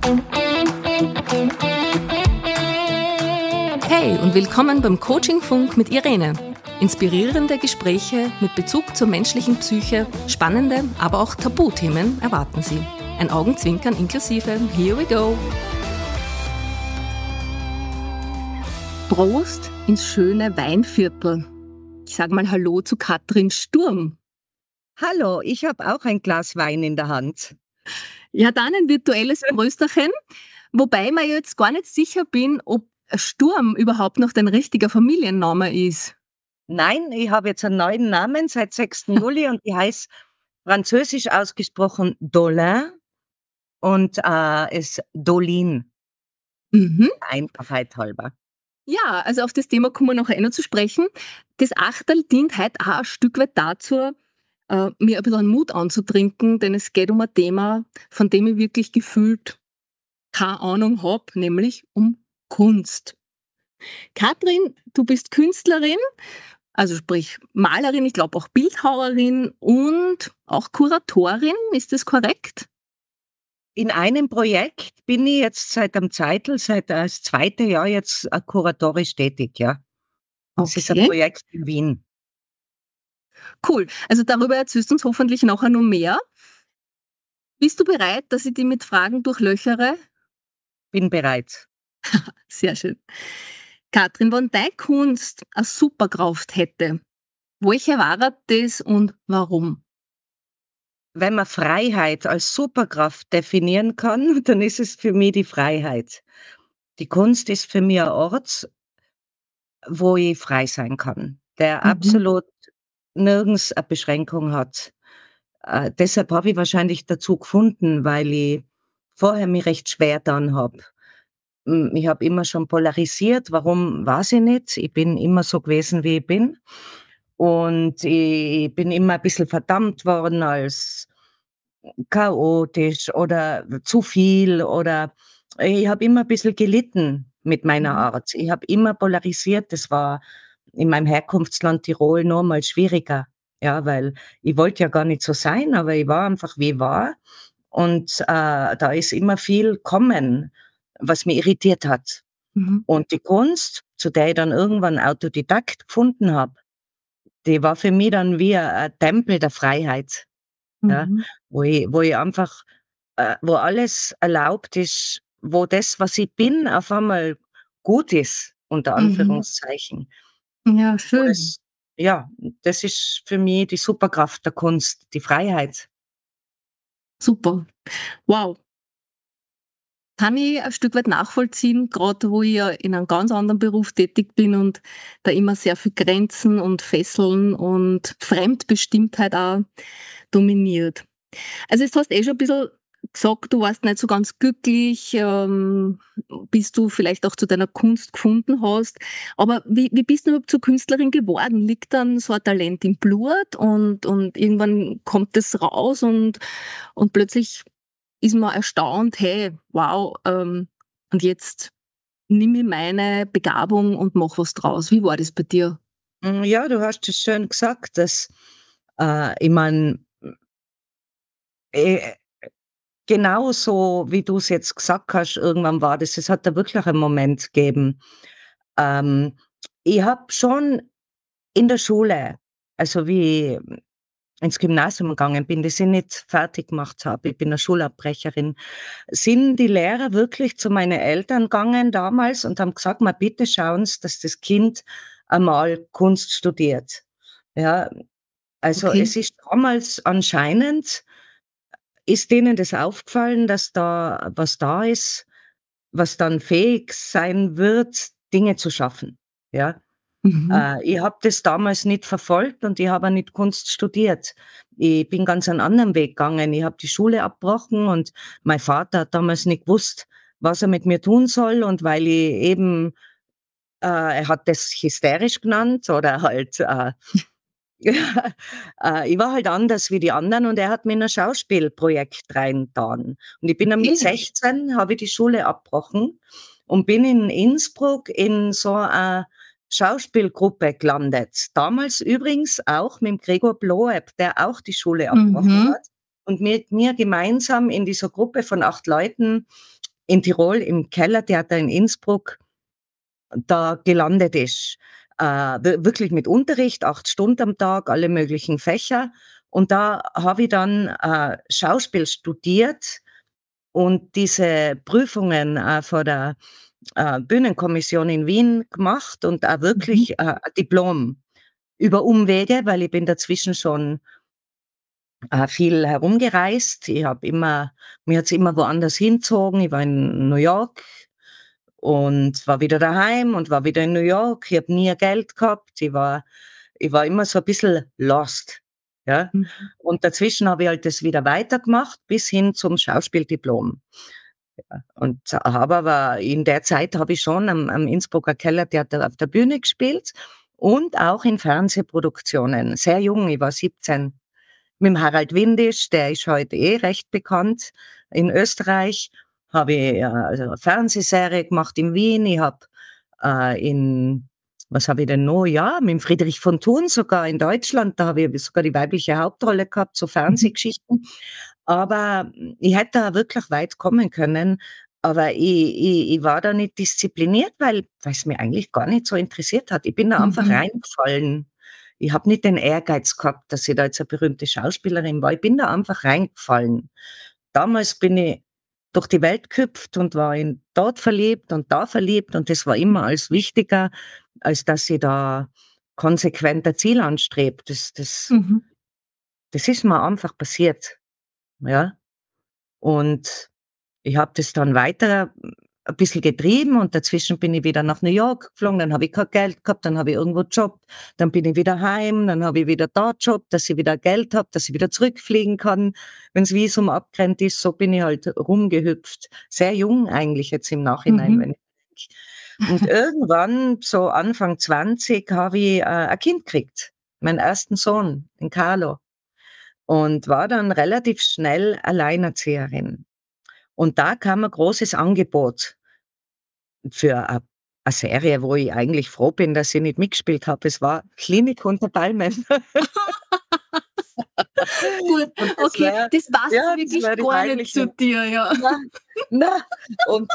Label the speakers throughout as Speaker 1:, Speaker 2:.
Speaker 1: Hey und willkommen beim Coaching-Funk mit Irene. Inspirierende Gespräche mit Bezug zur menschlichen Psyche, spannende, aber auch Tabuthemen erwarten Sie. Ein Augenzwinkern inklusive. Here we go! Prost ins schöne Weinviertel. Ich sage mal Hallo zu Katrin Sturm.
Speaker 2: Hallo, ich habe auch ein Glas Wein in der Hand.
Speaker 1: Ja, dann ein virtuelles Prösterchen, wobei ich mir jetzt gar nicht sicher bin, ob Sturm überhaupt noch dein richtiger Familienname ist.
Speaker 2: Nein, ich habe jetzt einen neuen Namen seit 6. Juli und die heißt französisch ausgesprochen Dolin und ist Dolin. Einfachheit halber.
Speaker 1: Ja, also auf das Thema kommen wir nachher noch zu sprechen. Das Achterl dient heute auch ein Stück weit dazu, mir ein bisschen Mut anzutrinken, denn es geht um ein Thema, von dem ich wirklich gefühlt keine Ahnung habe, nämlich um Kunst. Katrin, du bist Künstlerin, also sprich Malerin, ich glaube auch Bildhauerin und auch Kuratorin, ist das korrekt?
Speaker 2: In einem Projekt bin ich jetzt seit das 2. Jahr jetzt kuratorisch tätig, ja. Das ist ein Projekt in Wien.
Speaker 1: Cool, also darüber erzählst du uns hoffentlich nachher noch mehr. Bist du bereit, dass ich dich mit Fragen durchlöchere?
Speaker 2: Bin bereit.
Speaker 1: Sehr schön. Katrin, wenn deine Kunst eine Superkraft hätte, welche wäre das und warum?
Speaker 2: Wenn man Freiheit als Superkraft definieren kann, dann ist es für mich die Freiheit. Die Kunst ist für mich ein Ort, wo ich frei sein kann, der absolut nirgends eine Beschränkung hat. Deshalb habe ich wahrscheinlich dazu gefunden, weil ich vorher mich recht schwer getan habe. Ich habe immer schon polarisiert, warum, weiß ich nicht. Ich bin immer so gewesen, wie ich bin. Und ich bin immer ein bisschen verdammt worden als chaotisch oder zu viel oder ich habe immer ein bisschen gelitten mit meiner Art. Ich habe immer polarisiert. Das war in meinem Herkunftsland Tirol noch mal schwieriger. Ja, weil ich wollte ja gar nicht so sein, aber ich war einfach, wie ich war. Und da ist immer viel gekommen, was mich irritiert hat. Und die Kunst, zu der ich dann irgendwann Autodidakt gefunden habe, die war für mich dann wie ein Tempel der Freiheit. Ja, wo ich einfach, wo alles erlaubt ist, wo das, was ich bin, auf einmal gut ist, unter Anführungszeichen.
Speaker 1: Ja, schön.
Speaker 2: Das ist für mich die Superkraft der Kunst, die Freiheit.
Speaker 1: Super. Wow. Kann ich ein Stück weit nachvollziehen, gerade wo ich ja in einem ganz anderen Beruf tätig bin und da immer sehr viel Grenzen und Fesseln und Fremdbestimmtheit auch dominiert. Also jetzt hast du schon ein bisschen gesagt, du warst nicht so ganz glücklich, bis du vielleicht auch zu deiner Kunst gefunden hast. Aber wie bist du überhaupt zur Künstlerin geworden? Liegt dann so ein Talent im Blut und irgendwann kommt es raus und plötzlich ist man erstaunt, hey, wow, und jetzt nimm ich meine Begabung und mach was draus. Wie war das bei dir?
Speaker 2: Ja, du hast es schön gesagt, dass ich meine, genauso wie du es jetzt gesagt hast, irgendwann war das, es hat da wirklich einen Moment gegeben. Ich habe schon in der Schule, also wie ich ins Gymnasium gegangen bin, das ich nicht fertig gemacht habe, ich bin eine Schulabbrecherin, sind die Lehrer wirklich zu meinen Eltern gegangen damals und haben gesagt, mal bitte schauen Sie, dass das Kind einmal Kunst studiert. Ja, also
Speaker 1: Okay.
Speaker 2: es ist damals anscheinend, ist denen das aufgefallen, dass da was da ist, was dann fähig sein wird, Dinge zu schaffen. Ja. Ich habe das damals nicht verfolgt und ich habe auch nicht Kunst studiert. Ich bin ganz einen anderen Weg gegangen. Ich habe die Schule abgebrochen und mein Vater hat damals nicht gewusst, was er mit mir tun soll. Und weil ich eben, er hat das hysterisch genannt oder halt ich war halt anders wie die anderen und er hat mir in ein Schauspielprojekt reingetan. Und ich bin dann mit 16, habe ich die Schule abgebrochen und bin in Innsbruck in so einer Schauspielgruppe gelandet. Damals übrigens auch mit dem Gregor Bloeb, der auch die Schule abgebrochen hat. Und mit mir gemeinsam in dieser Gruppe von 8 Leuten in Tirol im Kellertheater in Innsbruck da gelandet ist. Wirklich mit Unterricht, 8 Stunden am Tag, alle möglichen Fächer. Und da habe ich dann Schauspiel studiert und diese Prüfungen vor der Bühnenkommission in Wien gemacht und auch wirklich ein Diplom über Umwege, weil ich bin dazwischen schon viel herumgereist. Mir hat's immer woanders hingezogen. Ich war in New York und war wieder daheim und war wieder in New York. Ich habe nie Geld gehabt. Ich war immer so ein bisschen lost, ja.
Speaker 1: Mhm.
Speaker 2: Und dazwischen habe ich halt das wieder weitergemacht bis hin zum Schauspieldiplom. Ja, und habe aber in der Zeit habe ich schon am Innsbrucker Kellertheater auf der Bühne gespielt und auch in Fernsehproduktionen. Sehr jung, ich war 17. Mit dem Harald Windisch, der ist heute recht bekannt in Österreich, habe ich also eine Fernsehserie gemacht in Wien. Ich habe was habe ich denn noch? Ja, mit dem Friedrich von Thun sogar in Deutschland, da habe ich sogar die weibliche Hauptrolle gehabt, so Fernsehgeschichten. Aber ich hätte da wirklich weit kommen können, aber ich war da nicht diszipliniert, weil es mich eigentlich gar nicht so interessiert hat. Ich bin da einfach
Speaker 1: Mhm.
Speaker 2: reingefallen. Ich habe nicht den Ehrgeiz gehabt, dass ich da jetzt eine berühmte Schauspielerin war. Ich bin da einfach reingefallen. Damals bin ich durch die Welt gehüpft und war in dort verliebt und da verliebt und das war immer alles wichtiger, als dass ich da konsequent ein Ziel anstrebe.
Speaker 1: Mhm.
Speaker 2: Das ist mir einfach passiert, ja. Und ich habe das dann weiter ein bisschen getrieben und dazwischen bin ich wieder nach New York geflogen, dann habe ich kein Geld gehabt, dann habe ich irgendwo gejobbt, dann bin ich wieder heim, dann habe ich wieder da gejobbt, dass ich wieder Geld habe, dass ich wieder zurückfliegen kann, wenn's Visum abgerannt ist. So bin ich halt rumgehüpft. Sehr jung eigentlich jetzt im Nachhinein,
Speaker 1: Mhm.
Speaker 2: wenn ich denke. Und irgendwann, so Anfang 20, habe ich ein Kind gekriegt, meinen ersten Sohn, den Carlo, und war dann relativ schnell Alleinerzieherin. Und da kam ein großes Angebot für a Serie, wo ich eigentlich froh bin, dass ich nicht mitgespielt habe. Es war Klinik unter Palmen.
Speaker 1: Gut,
Speaker 2: Und
Speaker 1: okay, das passt
Speaker 2: das
Speaker 1: wirklich
Speaker 2: wäre die
Speaker 1: gar nicht zu
Speaker 2: weibliche,
Speaker 1: dir, ja.
Speaker 2: na, na, und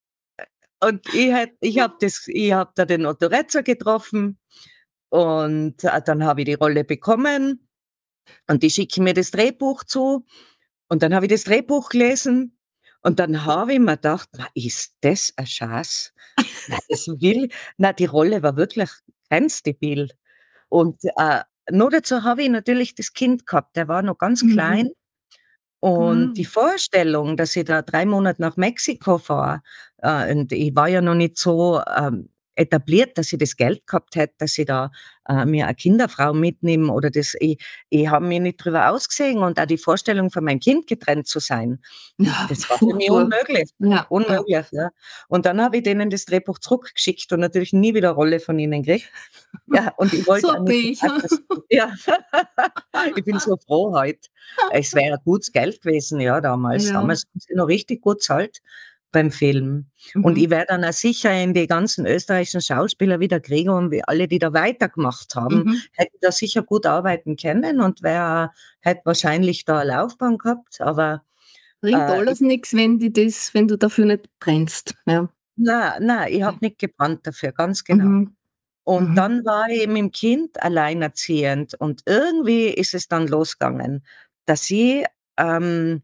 Speaker 2: ich habe da den Otto Retzer getroffen und, dann habe ich die Rolle bekommen und die schicken mir das Drehbuch zu und dann habe ich das Drehbuch gelesen und dann habe ich mir gedacht: „Na, ist das ein Schatz?“ Na, die Rolle war wirklich grenzdebil. Und, nur dazu habe ich natürlich das Kind gehabt, der war noch ganz
Speaker 1: Mhm.
Speaker 2: klein. Und die
Speaker 1: Mhm.
Speaker 2: Vorstellung, dass ich da 3 Monate nach Mexiko fahre, und ich war ja noch nicht so, etabliert, dass ich das Geld gehabt hätte, dass ich da, mir eine Kinderfrau mitnehme oder ich habe mich nicht drüber ausgesehen und auch die Vorstellung von meinem Kind getrennt zu sein,
Speaker 1: Ja,
Speaker 2: das war für mich
Speaker 1: furchtbar.
Speaker 2: unmöglich.
Speaker 1: Ja, ja.
Speaker 2: Unmöglich, ja. Und dann habe ich denen das Drehbuch zurückgeschickt und natürlich nie wieder Rolle von ihnen gekriegt. Ja, und ich
Speaker 1: So
Speaker 2: wollte auch
Speaker 1: ein
Speaker 2: nicht
Speaker 1: Pech.
Speaker 2: ja. Ich bin so froh heut. Es wäre gutes Geld gewesen, ja, damals.
Speaker 1: Ja.
Speaker 2: Damals haben sie noch richtig gut zahlt beim Film. Und
Speaker 1: Mhm.
Speaker 2: ich werde dann auch sicher in die ganzen österreichischen Schauspieler wieder kriegen und wie alle, die da weitergemacht haben,
Speaker 1: Mhm.
Speaker 2: hätten da sicher gut arbeiten können und hätte wahrscheinlich da 'ne Laufbahn gehabt, aber,
Speaker 1: Bringt
Speaker 2: ich
Speaker 1: alles nix, wenn du dafür nicht brennst. Ja.
Speaker 2: ich habe nicht gebrannt dafür, ganz genau.
Speaker 1: Mhm.
Speaker 2: Und
Speaker 1: Mhm.
Speaker 2: dann war ich mit dem Kind alleinerziehend und irgendwie ist es dann losgegangen, dass ich, ähm,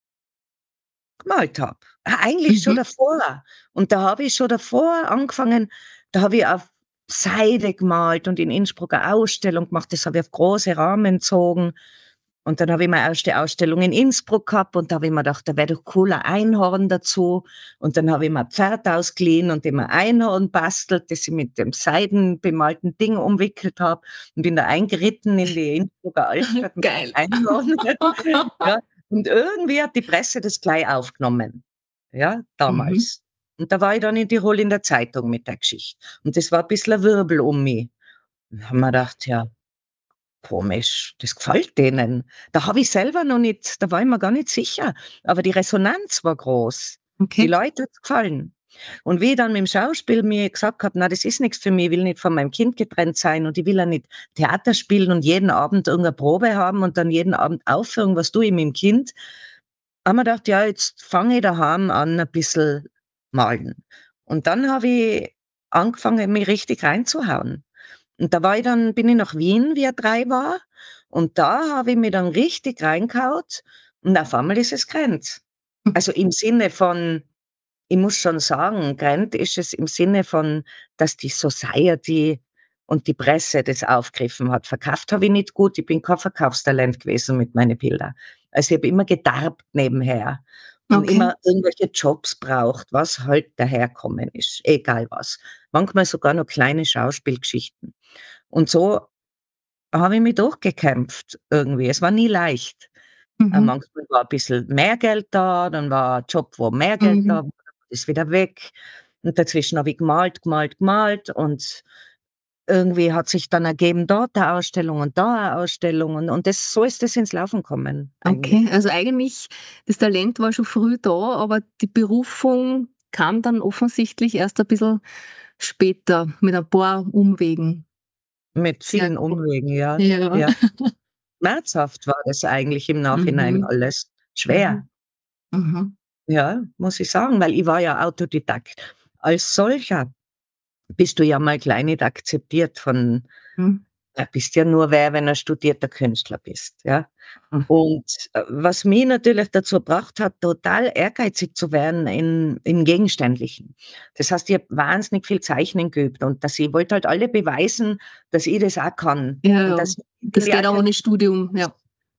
Speaker 2: gemalt habe. Eigentlich schon
Speaker 1: Mhm.
Speaker 2: davor. Und da habe ich schon davor angefangen, da habe ich auf Seide gemalt und in Innsbruck 'ne Ausstellung gemacht, das habe ich auf große Rahmen gezogen. Und dann habe ich meine erste Ausstellung in Innsbruck gehabt und da habe ich mir gedacht, da wäre doch cool ein Einhorn dazu. Und dann habe ich mir 'n Pferd ausgeliehen und dem ein Einhorn bastelt, das ich mit dem seidenbemalten Ding umwickelt habe und bin da eingeritten in die Innsbrucker Altstadt mit dem
Speaker 1: Geil.
Speaker 2: Einhorn. Ja, und irgendwie hat die Presse das gleich aufgenommen, ja,
Speaker 1: Mhm.
Speaker 2: damals. Und da war ich dann in Tirol in der Zeitung mit der Geschichte. Und das war 'n bisschen 'n Wirbel um mich. Da habe ich mir gedacht: „Ja, komisch, das gefällt denen.“ Da habe ich selber noch nicht da war ich mir gar nicht sicher, aber die Resonanz war groß. Die
Speaker 1: Okay.
Speaker 2: Leute hat's gefallen. Und wie ich dann mit'm Schauspiel mir gesagt habe: „Na, das ist nix für mich, ich will nicht von meinem Kind getrennt sein und ich will auch nicht Theater spielen und jeden Abend irgend 'ne Probe haben und dann jeden Abend Aufführung, was tue ich mit'm Kind?“ habe mir gedacht: „Ja, jetzt fange ich daheim an, ein bisschen malen.“ Und dann habe ich angefangen, mich richtig reinzuhauen. Und da war ich dann bin ich nach Wien, wie er 3 war, und da habe ich mich dann richtig reingehaut und auf einmal ist es gerannt. Also, im Sinne von, ich muss schon sagen, gerannt ist es im Sinne von, dass die Society und die Presse das aufgegriffen hat. Verkauft habe ich nicht gut, ich bin kein Verkaufstalent gewesen mit meinen Bildern. Also, ich habe immer gedarbt nebenher und
Speaker 1: Okay.
Speaker 2: immer irgendwelche Jobs braucht, was halt daherkommen ist, egal was. Manchmal sogar noch kleine Schauspielgeschichten. Und so habe ich mich durchgekämpft irgendwie. Es war nie leicht.
Speaker 1: Mhm.
Speaker 2: Manchmal war 'n bisschen mehr Geld da, dann war 'n Job, wo mehr Geld da
Speaker 1: Mhm.
Speaker 2: war, ist wieder weg. Und dazwischen habe ich gemalt, gemalt, gemalt und irgendwie hat sich dann ergeben, dort 'ne Ausstellung und da 'ne Ausstellung und das so ist das ins Laufen gekommen eigentlich.
Speaker 1: Okay, also eigentlich das Talent war schon früh da, aber die Berufung kam dann offensichtlich erst ein bisschen später mit ein paar Umwegen.
Speaker 2: Mit
Speaker 1: Sehr
Speaker 2: vielen
Speaker 1: cool.
Speaker 2: Umwegen, ja,
Speaker 1: Ja.
Speaker 2: ja. Schmerzhaft war das eigentlich im Nachhinein
Speaker 1: Mhm.
Speaker 2: alles. Schwer,
Speaker 1: Mhm. Mhm.
Speaker 2: ja, muss ich sagen, weil ich war ja Autodidakt. Als solcher bist du ja mal gleich nicht akzeptiert von,
Speaker 1: Mhm.
Speaker 2: bist ja nur wer, wenn du studierter Künstler bist, ja?
Speaker 1: Mhm.
Speaker 2: Und, was mich natürlich dazu gebracht hat, total ehrgeizig zu werden im Gegenständlichen. Das heißt, ich habe wahnsinnig viel Zeichnen geübt und dass ich wollte halt alle beweisen, dass ich das auch kann
Speaker 1: Ja,
Speaker 2: und
Speaker 1: ja.
Speaker 2: dass ich in
Speaker 1: Das
Speaker 2: die
Speaker 1: geht auch ohne
Speaker 2: Akademie
Speaker 1: Studium, ja.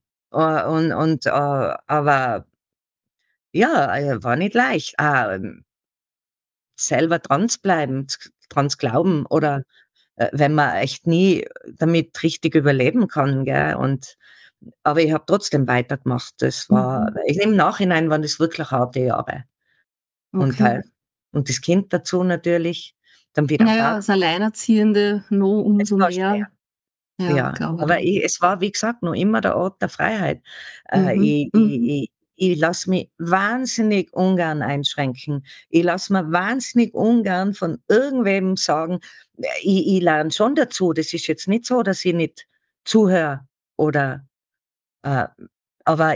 Speaker 2: aber ja, war nicht leicht. Selber dran zu bleiben, dran zu glauben oder, wenn man echt nie damit richtig überleben kann, gell? Aber ich habe trotzdem weitergemacht.
Speaker 1: Mhm.
Speaker 2: Im Nachhinein waren das wirklich harte Jahre. Und
Speaker 1: Okay.
Speaker 2: halt und das Kind dazu natürlich, dann wieder
Speaker 1: Ja, ja,
Speaker 2: Frau.
Speaker 1: als Alleinerziehende noch
Speaker 2: Es
Speaker 1: umso
Speaker 2: war schwer,
Speaker 1: mehr. Ja,
Speaker 2: ja.
Speaker 1: glaube
Speaker 2: Aber
Speaker 1: ich.
Speaker 2: es war, wie gesagt, noch immer der Ort der Freiheit.
Speaker 1: Mhm. Mhm.
Speaker 2: Ich lasse mich wahnsinnig ungern einschränken. Ich lasse mir wahnsinnig ungern von irgendwem sagen, ich lerne schon dazu. Das ist jetzt nicht so, dass ich nicht zuhöre oder, äh aber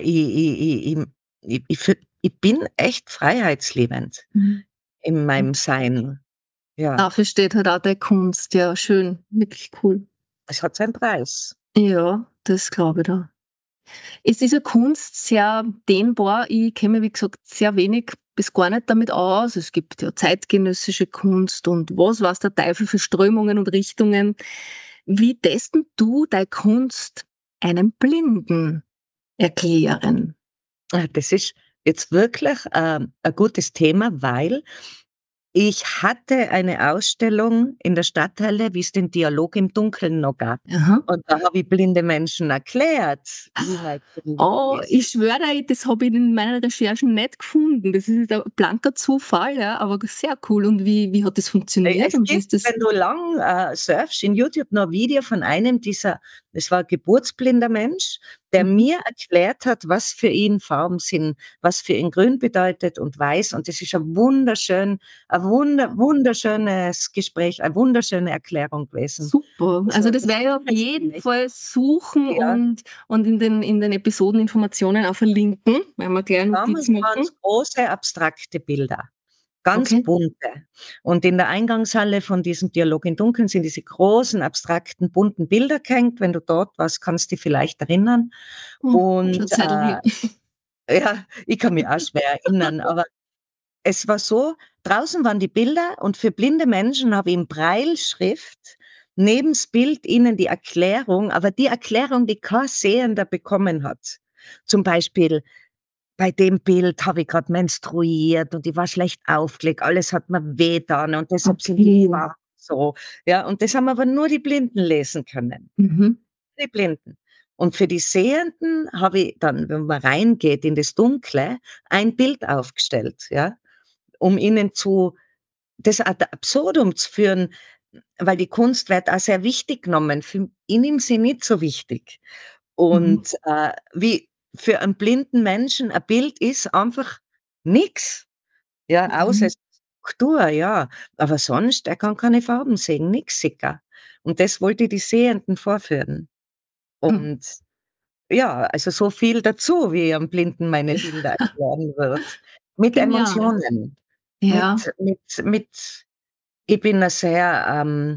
Speaker 2: ich bin echt freiheitsliebend
Speaker 1: Mhm.
Speaker 2: in meinem Sein. Ja,
Speaker 1: Dafür steht halt auch deine Kunst. Ja, schön, wirklich cool.
Speaker 2: es hat seinen Preis.
Speaker 1: Ja, das glaube ich da. Es ist ja Kunst sehr dehnbar. Ich kenne mich, wie gesagt, sehr wenig bis gar nicht damit aus. Es gibt ja zeitgenössische Kunst und was weiß der Teufel für Strömungen und Richtungen. Wie testen du deine Kunst einem Blinden erklären?
Speaker 2: Das ist jetzt wirklich, 'n gutes Thema, weil ich hatte eine Ausstellung in der Stadthalle, wie's den Dialog im Dunkeln noch gab.
Speaker 1: Aha.
Speaker 2: Und da habe ich blinde Menschen erklärt, wie mein Bild
Speaker 1: Oh,
Speaker 2: ist.
Speaker 1: ich schwöre dir, das habe ich in meinen Recherchen nicht gefunden. Das ist ein blanker Zufall, ja, aber sehr cool. Und wie hat das funktioniert
Speaker 2: Es
Speaker 1: und wie
Speaker 2: gibt,
Speaker 1: ist das?
Speaker 2: wenn du lang, surfst in YouTube noch 'n Video von einem dieser, es war 'n geburtsblinder Mensch, der
Speaker 1: Mhm.
Speaker 2: mir erklärt hat, was für ihn Farben sind, was für ihn grün bedeutet und weiß. Und das ist wunderschönes Gespräch, eine wunderschöne Erklärung gewesen.
Speaker 1: Super.
Speaker 2: Also,
Speaker 1: Also, das
Speaker 2: das
Speaker 1: werde ich auf
Speaker 2: ist
Speaker 1: jeden
Speaker 2: nicht,
Speaker 1: Fall suchen
Speaker 2: ja.
Speaker 1: und in den Episodeninformationen auch verlinken, weil wir gleich Notiz
Speaker 2: Damals
Speaker 1: machen.
Speaker 2: waren's große abstrakte Bilder, ganz
Speaker 1: Okay.
Speaker 2: bunte. Und in der Eingangshalle von diesem Dialog im Dunkeln sind diese großen, abstrakten, bunten Bilder gehängt. Wenn du dort warst, kannst dich vielleicht erinnern.
Speaker 1: Schon
Speaker 2: Und,
Speaker 1: Zeitl her.
Speaker 2: ja, ich kann mich auch schwer erinnern, aber es war so, draußen waren die Bilder und für blinde Menschen habe ich in Brailleschrift neben's Bild ihnen die Erklärung, aber die Erklärung, die kein Sehender bekommen hat. Zum Beispiel: Bei dem Bild habe ich grad menstruiert und ich war schlecht aufgelegt, alles hat mir wehgetan und deshalb sind die
Speaker 1: Okay.
Speaker 2: Farben so. Ja, und das haben aber nur die Blinden lesen können.
Speaker 1: Mhm.
Speaker 2: Die Blinden. Und für die Sehenden habe ich dann, wenn man reingeht in das Dunkle, ein Bild aufgestellt, ja, um ihnen das ad absurdum zu führen, weil die Kunst wird auch sehr wichtig genommen. Für ich nehme sie nicht so wichtig.
Speaker 1: Mhm.
Speaker 2: Und, wie für einen blinden Menschen ein Bild ist einfach nix, ja, außer
Speaker 1: Mhm.
Speaker 2: Struktur, ja. Aber sonst, er kann keine Farben sehen, nix sogar. Und das wollte ich die Sehenden vorführen.
Speaker 1: Mhm.
Speaker 2: Und ja, also so viel dazu, wie am Blinden meine Bilder erklären wird. Mit
Speaker 1: Genial.
Speaker 2: Emotionen,
Speaker 1: Ja.
Speaker 2: mit ich bin 'n sehr,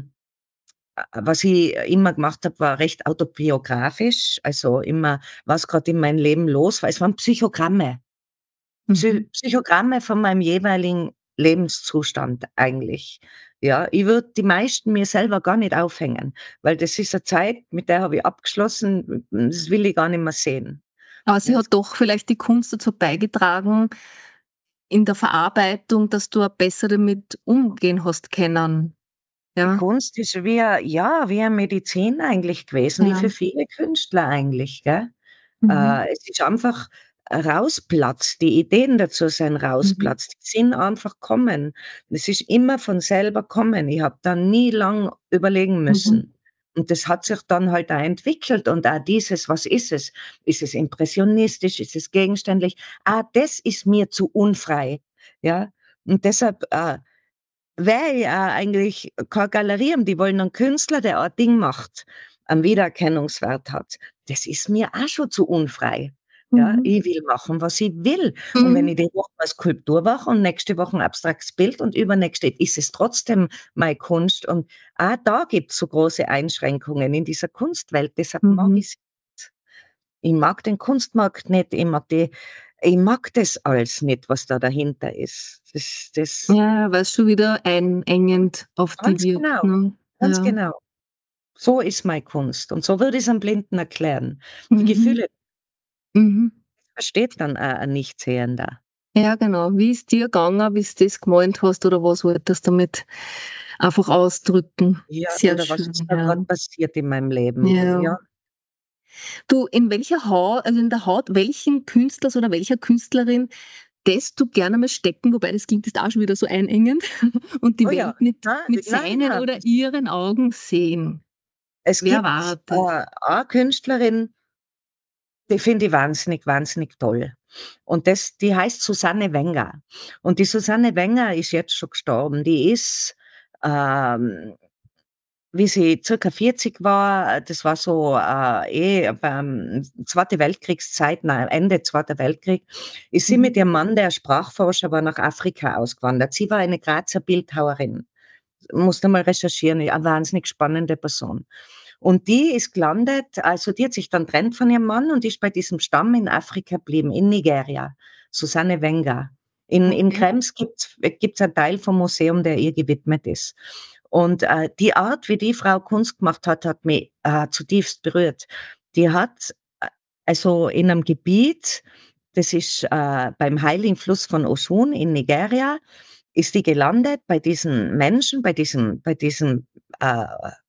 Speaker 2: was ich immer gemacht habe, war recht autobiografisch, also immer, was grad in meinem Leben los war. Es waren Psychogramme.
Speaker 1: Mhm.
Speaker 2: Psychogramme von meinem jeweiligen Lebenszustand eigentlich. Ja, ich würde die meisten mir selber gar nicht aufhängen, weil das ist 'ne Zeit, mit der habe ich abgeschlossen, das will ich gar nicht mehr sehen.
Speaker 1: Aber sie
Speaker 2: Ja,
Speaker 1: hat doch vielleicht die Kunst dazu beigetragen in der Verarbeitung, dass du auch besser damit umgehen hast können.
Speaker 2: die
Speaker 1: Ja,
Speaker 2: Kunst ist wie 'ne Medizin eigentlich gewesen, wie für
Speaker 1: ja.
Speaker 2: viele Künstler eigentlich, gell?
Speaker 1: Mhm.
Speaker 2: Es ist einfach rausplatzt, die Ideen dazu sind
Speaker 1: Mhm.
Speaker 2: rausplatzt, die sind einfach kommen. Es ist immer von selber kommen. Ich habe da nie lang überlegen
Speaker 1: Mhm.
Speaker 2: müssen. Und das hat sich dann halt auch entwickelt und auch dieses, was ist es? Ist es impressionistisch? Ist es gegenständlich? Das ist mir zu unfrei, ja? Und deshalb, wäre ich auch eigentlich keine Galerie haben, die wollen einen Künstler, der ein Ding macht, einen Wiedererkennungswert hat. Das ist mir auch schon zu unfrei. Ja,
Speaker 1: Mhm.
Speaker 2: ich will machen, was ich will. Und wenn
Speaker 1: Mhm.
Speaker 2: ich die Woche eine Skulptur mache und nächste Woche ein abstraktes Bild und übernächste ist es trotzdem meine Kunst. Und auch da gibt's so große Einschränkungen in dieser Kunstwelt, deshalb mag
Speaker 1: Mhm.
Speaker 2: ich's nicht. Ich mag den Kunstmarkt nicht, ich mag das alles nicht, was da dahinter ist. Das
Speaker 1: Ja, weil's schon wieder einengend auf die
Speaker 2: ganz
Speaker 1: wirkt,
Speaker 2: genau,
Speaker 1: ne?
Speaker 2: ganz
Speaker 1: Ja.
Speaker 2: genau. So ist meine Kunst und so würde ich's einem Blinden erklären. Die
Speaker 1: Mhm.
Speaker 2: Gefühle
Speaker 1: Mhm.
Speaker 2: versteht dann ein Nichtsehender.
Speaker 1: Ja, genau. Wie ist dir gegangen, wie's das gemalt hast oder was wolltest damit einfach ausdrücken?
Speaker 2: Ja,
Speaker 1: Sehr
Speaker 2: oder was ist
Speaker 1: schön,
Speaker 2: da
Speaker 1: ja.
Speaker 2: grad passiert in meinem Leben?
Speaker 1: Ja.
Speaker 2: Ja,
Speaker 1: Du, in welcher Haut, also in der Haut welchen Künstlers oder welcher Künstlerin lässt du gerne mal stecken, wobei das klingt jetzt auch schon wieder so einengend, und die
Speaker 2: oh ja,
Speaker 1: Welt mit
Speaker 2: nein,
Speaker 1: seinen
Speaker 2: nein.
Speaker 1: oder ihren Augen sehen?
Speaker 2: Es
Speaker 1: Wer
Speaker 2: gibt,
Speaker 1: war das?
Speaker 2: eine Künstlerin, die finde ich wahnsinnig, wahnsinnig toll. Und die heißt Susanne Wenger. Und die Susanne Wenger ist jetzt schon gestorben. Die ist, ähm wie sie circa 40 war, das war so, beim Zweite Weltkriegszeit, nein, Ende Zweiter Weltkrieg, ist sie
Speaker 1: Mhm.
Speaker 2: mit ihrem Mann, der Sprachforscher war, nach Afrika ausgewandert. Sie war eine Grazer Bildhauerin. Musste mal recherchieren, eine wahnsinnig spannende Person. Und die ist gelandet, also die hat sich dann trennt von ihrem Mann und ist bei diesem Stamm in Afrika geblieben, in Nigeria. Susanne Wenger. In
Speaker 1: Okay.
Speaker 2: Krems gibt's einen Teil vom Museum, der ihr gewidmet ist. Und die Art, wie die Frau Kunst gemacht hat, hat mich zutiefst berührt. Die hat also in einem Gebiet, das ist beim heiligen Fluss von Osun in Nigeria, ist die gelandet bei diesen Menschen, bei diesen äh,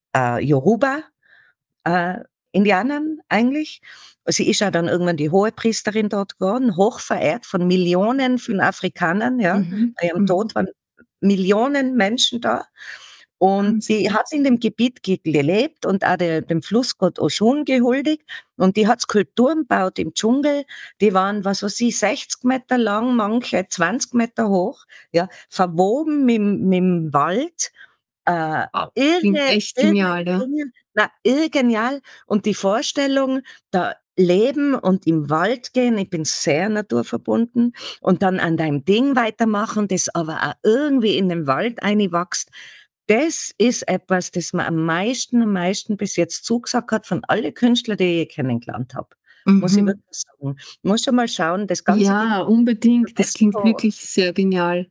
Speaker 2: Yoruba äh, Indianern eigentlich. Sie ist ja dann irgendwann die Hohepriesterin dort geworden, hochverehrt von Millionen von Afrikanern, ja.
Speaker 1: Mhm.
Speaker 2: Bei ihrem
Speaker 1: Mhm.
Speaker 2: Tod waren Millionen Menschen da. Und
Speaker 1: Wahnsinn.
Speaker 2: die hat in dem Gebiet gelebt und auch dem Flussgott Oshun gehuldigt. Und die hat Skulpturen gebaut im Dschungel. Die waren, was weiß ich, 60 Meter lang, manche 20 Meter hoch, ja, verwoben mit dem Wald.
Speaker 1: Wow. Klingt
Speaker 2: Irre,
Speaker 1: echt
Speaker 2: irre,
Speaker 1: genial, ja.
Speaker 2: irre genial. Und die Vorstellung, da leben und im Wald gehen, ich bin sehr naturverbunden, und dann an deinem Ding weitermachen, das aber auch irgendwie in den Wald einwächst, das ist etwas, das mir am meisten bis jetzt zugesagt hat von alle Künstler, die ich je kennengelernt habe. Muss ich
Speaker 1: Mhm.
Speaker 2: wirklich sagen. Muss schon mal schauen, das Ganze gibt
Speaker 1: Ja, unbedingt. Das klingt
Speaker 2: UNESCO
Speaker 1: wirklich sehr genial.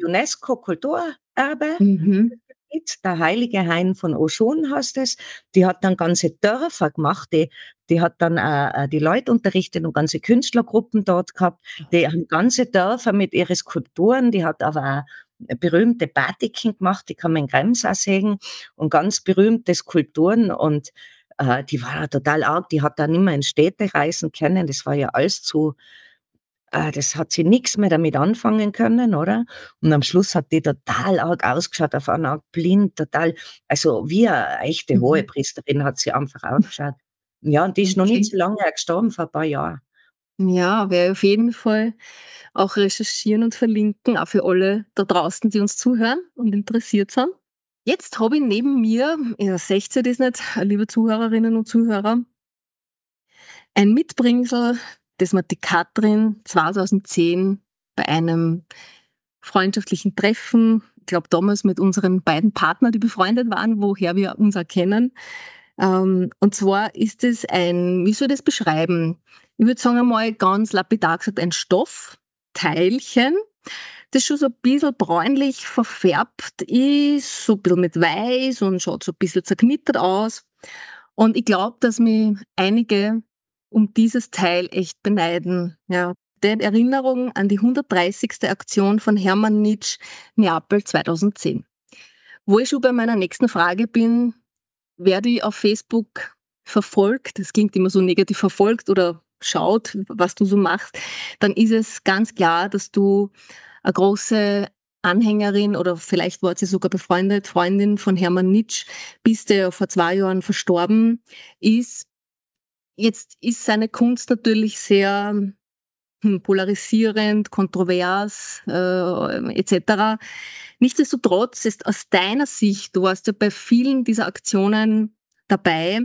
Speaker 2: UNESCO-Kulturerbe.
Speaker 1: Mhm.
Speaker 2: Der heilige Hain von Oshun heißt es. Die hat dann ganze Dörfer gemacht, die hat dann die Leute unterrichtet und ganze Künstlergruppen dort gehabt. Die haben ganze Dörfer mit ihren Skulpturen, die hat aber auch berühmte Batiken gemacht, die kann man in Krems auch sehen, und ganz berühmte Skulpturen, und die war ja total arg, die hat dann immer in Städte reisen können, das war ja alles zu das hat sie nix mehr damit anfangen können, oder? Und am Schluss hat die total arg ausgeschaut, auf eine Art blind, total, also wie eine echte
Speaker 1: Mhm.
Speaker 2: Hohepriesterin hat sie einfach ausgeschaut. Ja, und die ist noch nicht
Speaker 1: Okay.
Speaker 2: so lange gestorben, vor ein paar Jahren.
Speaker 1: Ja, werde ich auf jeden Fall auch recherchieren und verlinken, auch für alle da draußen, die uns zuhören und interessiert sind. Jetzt habe ich neben mir, ihr seht das nicht, liebe Zuhörerinnen und Zuhörer, ein Mitbringsel, das mir die Katrin 2010 bei einem freundschaftlichen Treffen, ich glaube damals mit unseren beiden Partnern, die befreundet waren, woher wir uns erkennen. Und zwar ist es wie soll ich das beschreiben? Ich würde sagen einmal ganz lapidar gesagt, ein Stoffteilchen, das schon so ein bisschen bräunlich verfärbt ist, so ein bisschen mit weiß und schaut so ein bisschen zerknittert aus. Und ich glaube, dass mich einige um dieses Teil echt beneiden. Ja. In Erinnerung an die 130. Aktion von Hermann Nitsch, Neapel 2010. Wo ich schon bei meiner nächsten Frage bin, werde ich auf Facebook verfolgt, das klingt immer so negativ, verfolgt oder schaut, was du so machst, dann ist es ganz klar, dass du eine große Anhängerin oder vielleicht war sie sogar befreundet, Freundin von Hermann Nitsch, bist, der vor 2 Jahren verstorben ist. Jetzt ist seine Kunst natürlich sehr polarisierend, kontrovers etc. Nichtsdestotrotz ist aus deiner Sicht, du warst ja bei vielen dieser Aktionen dabei,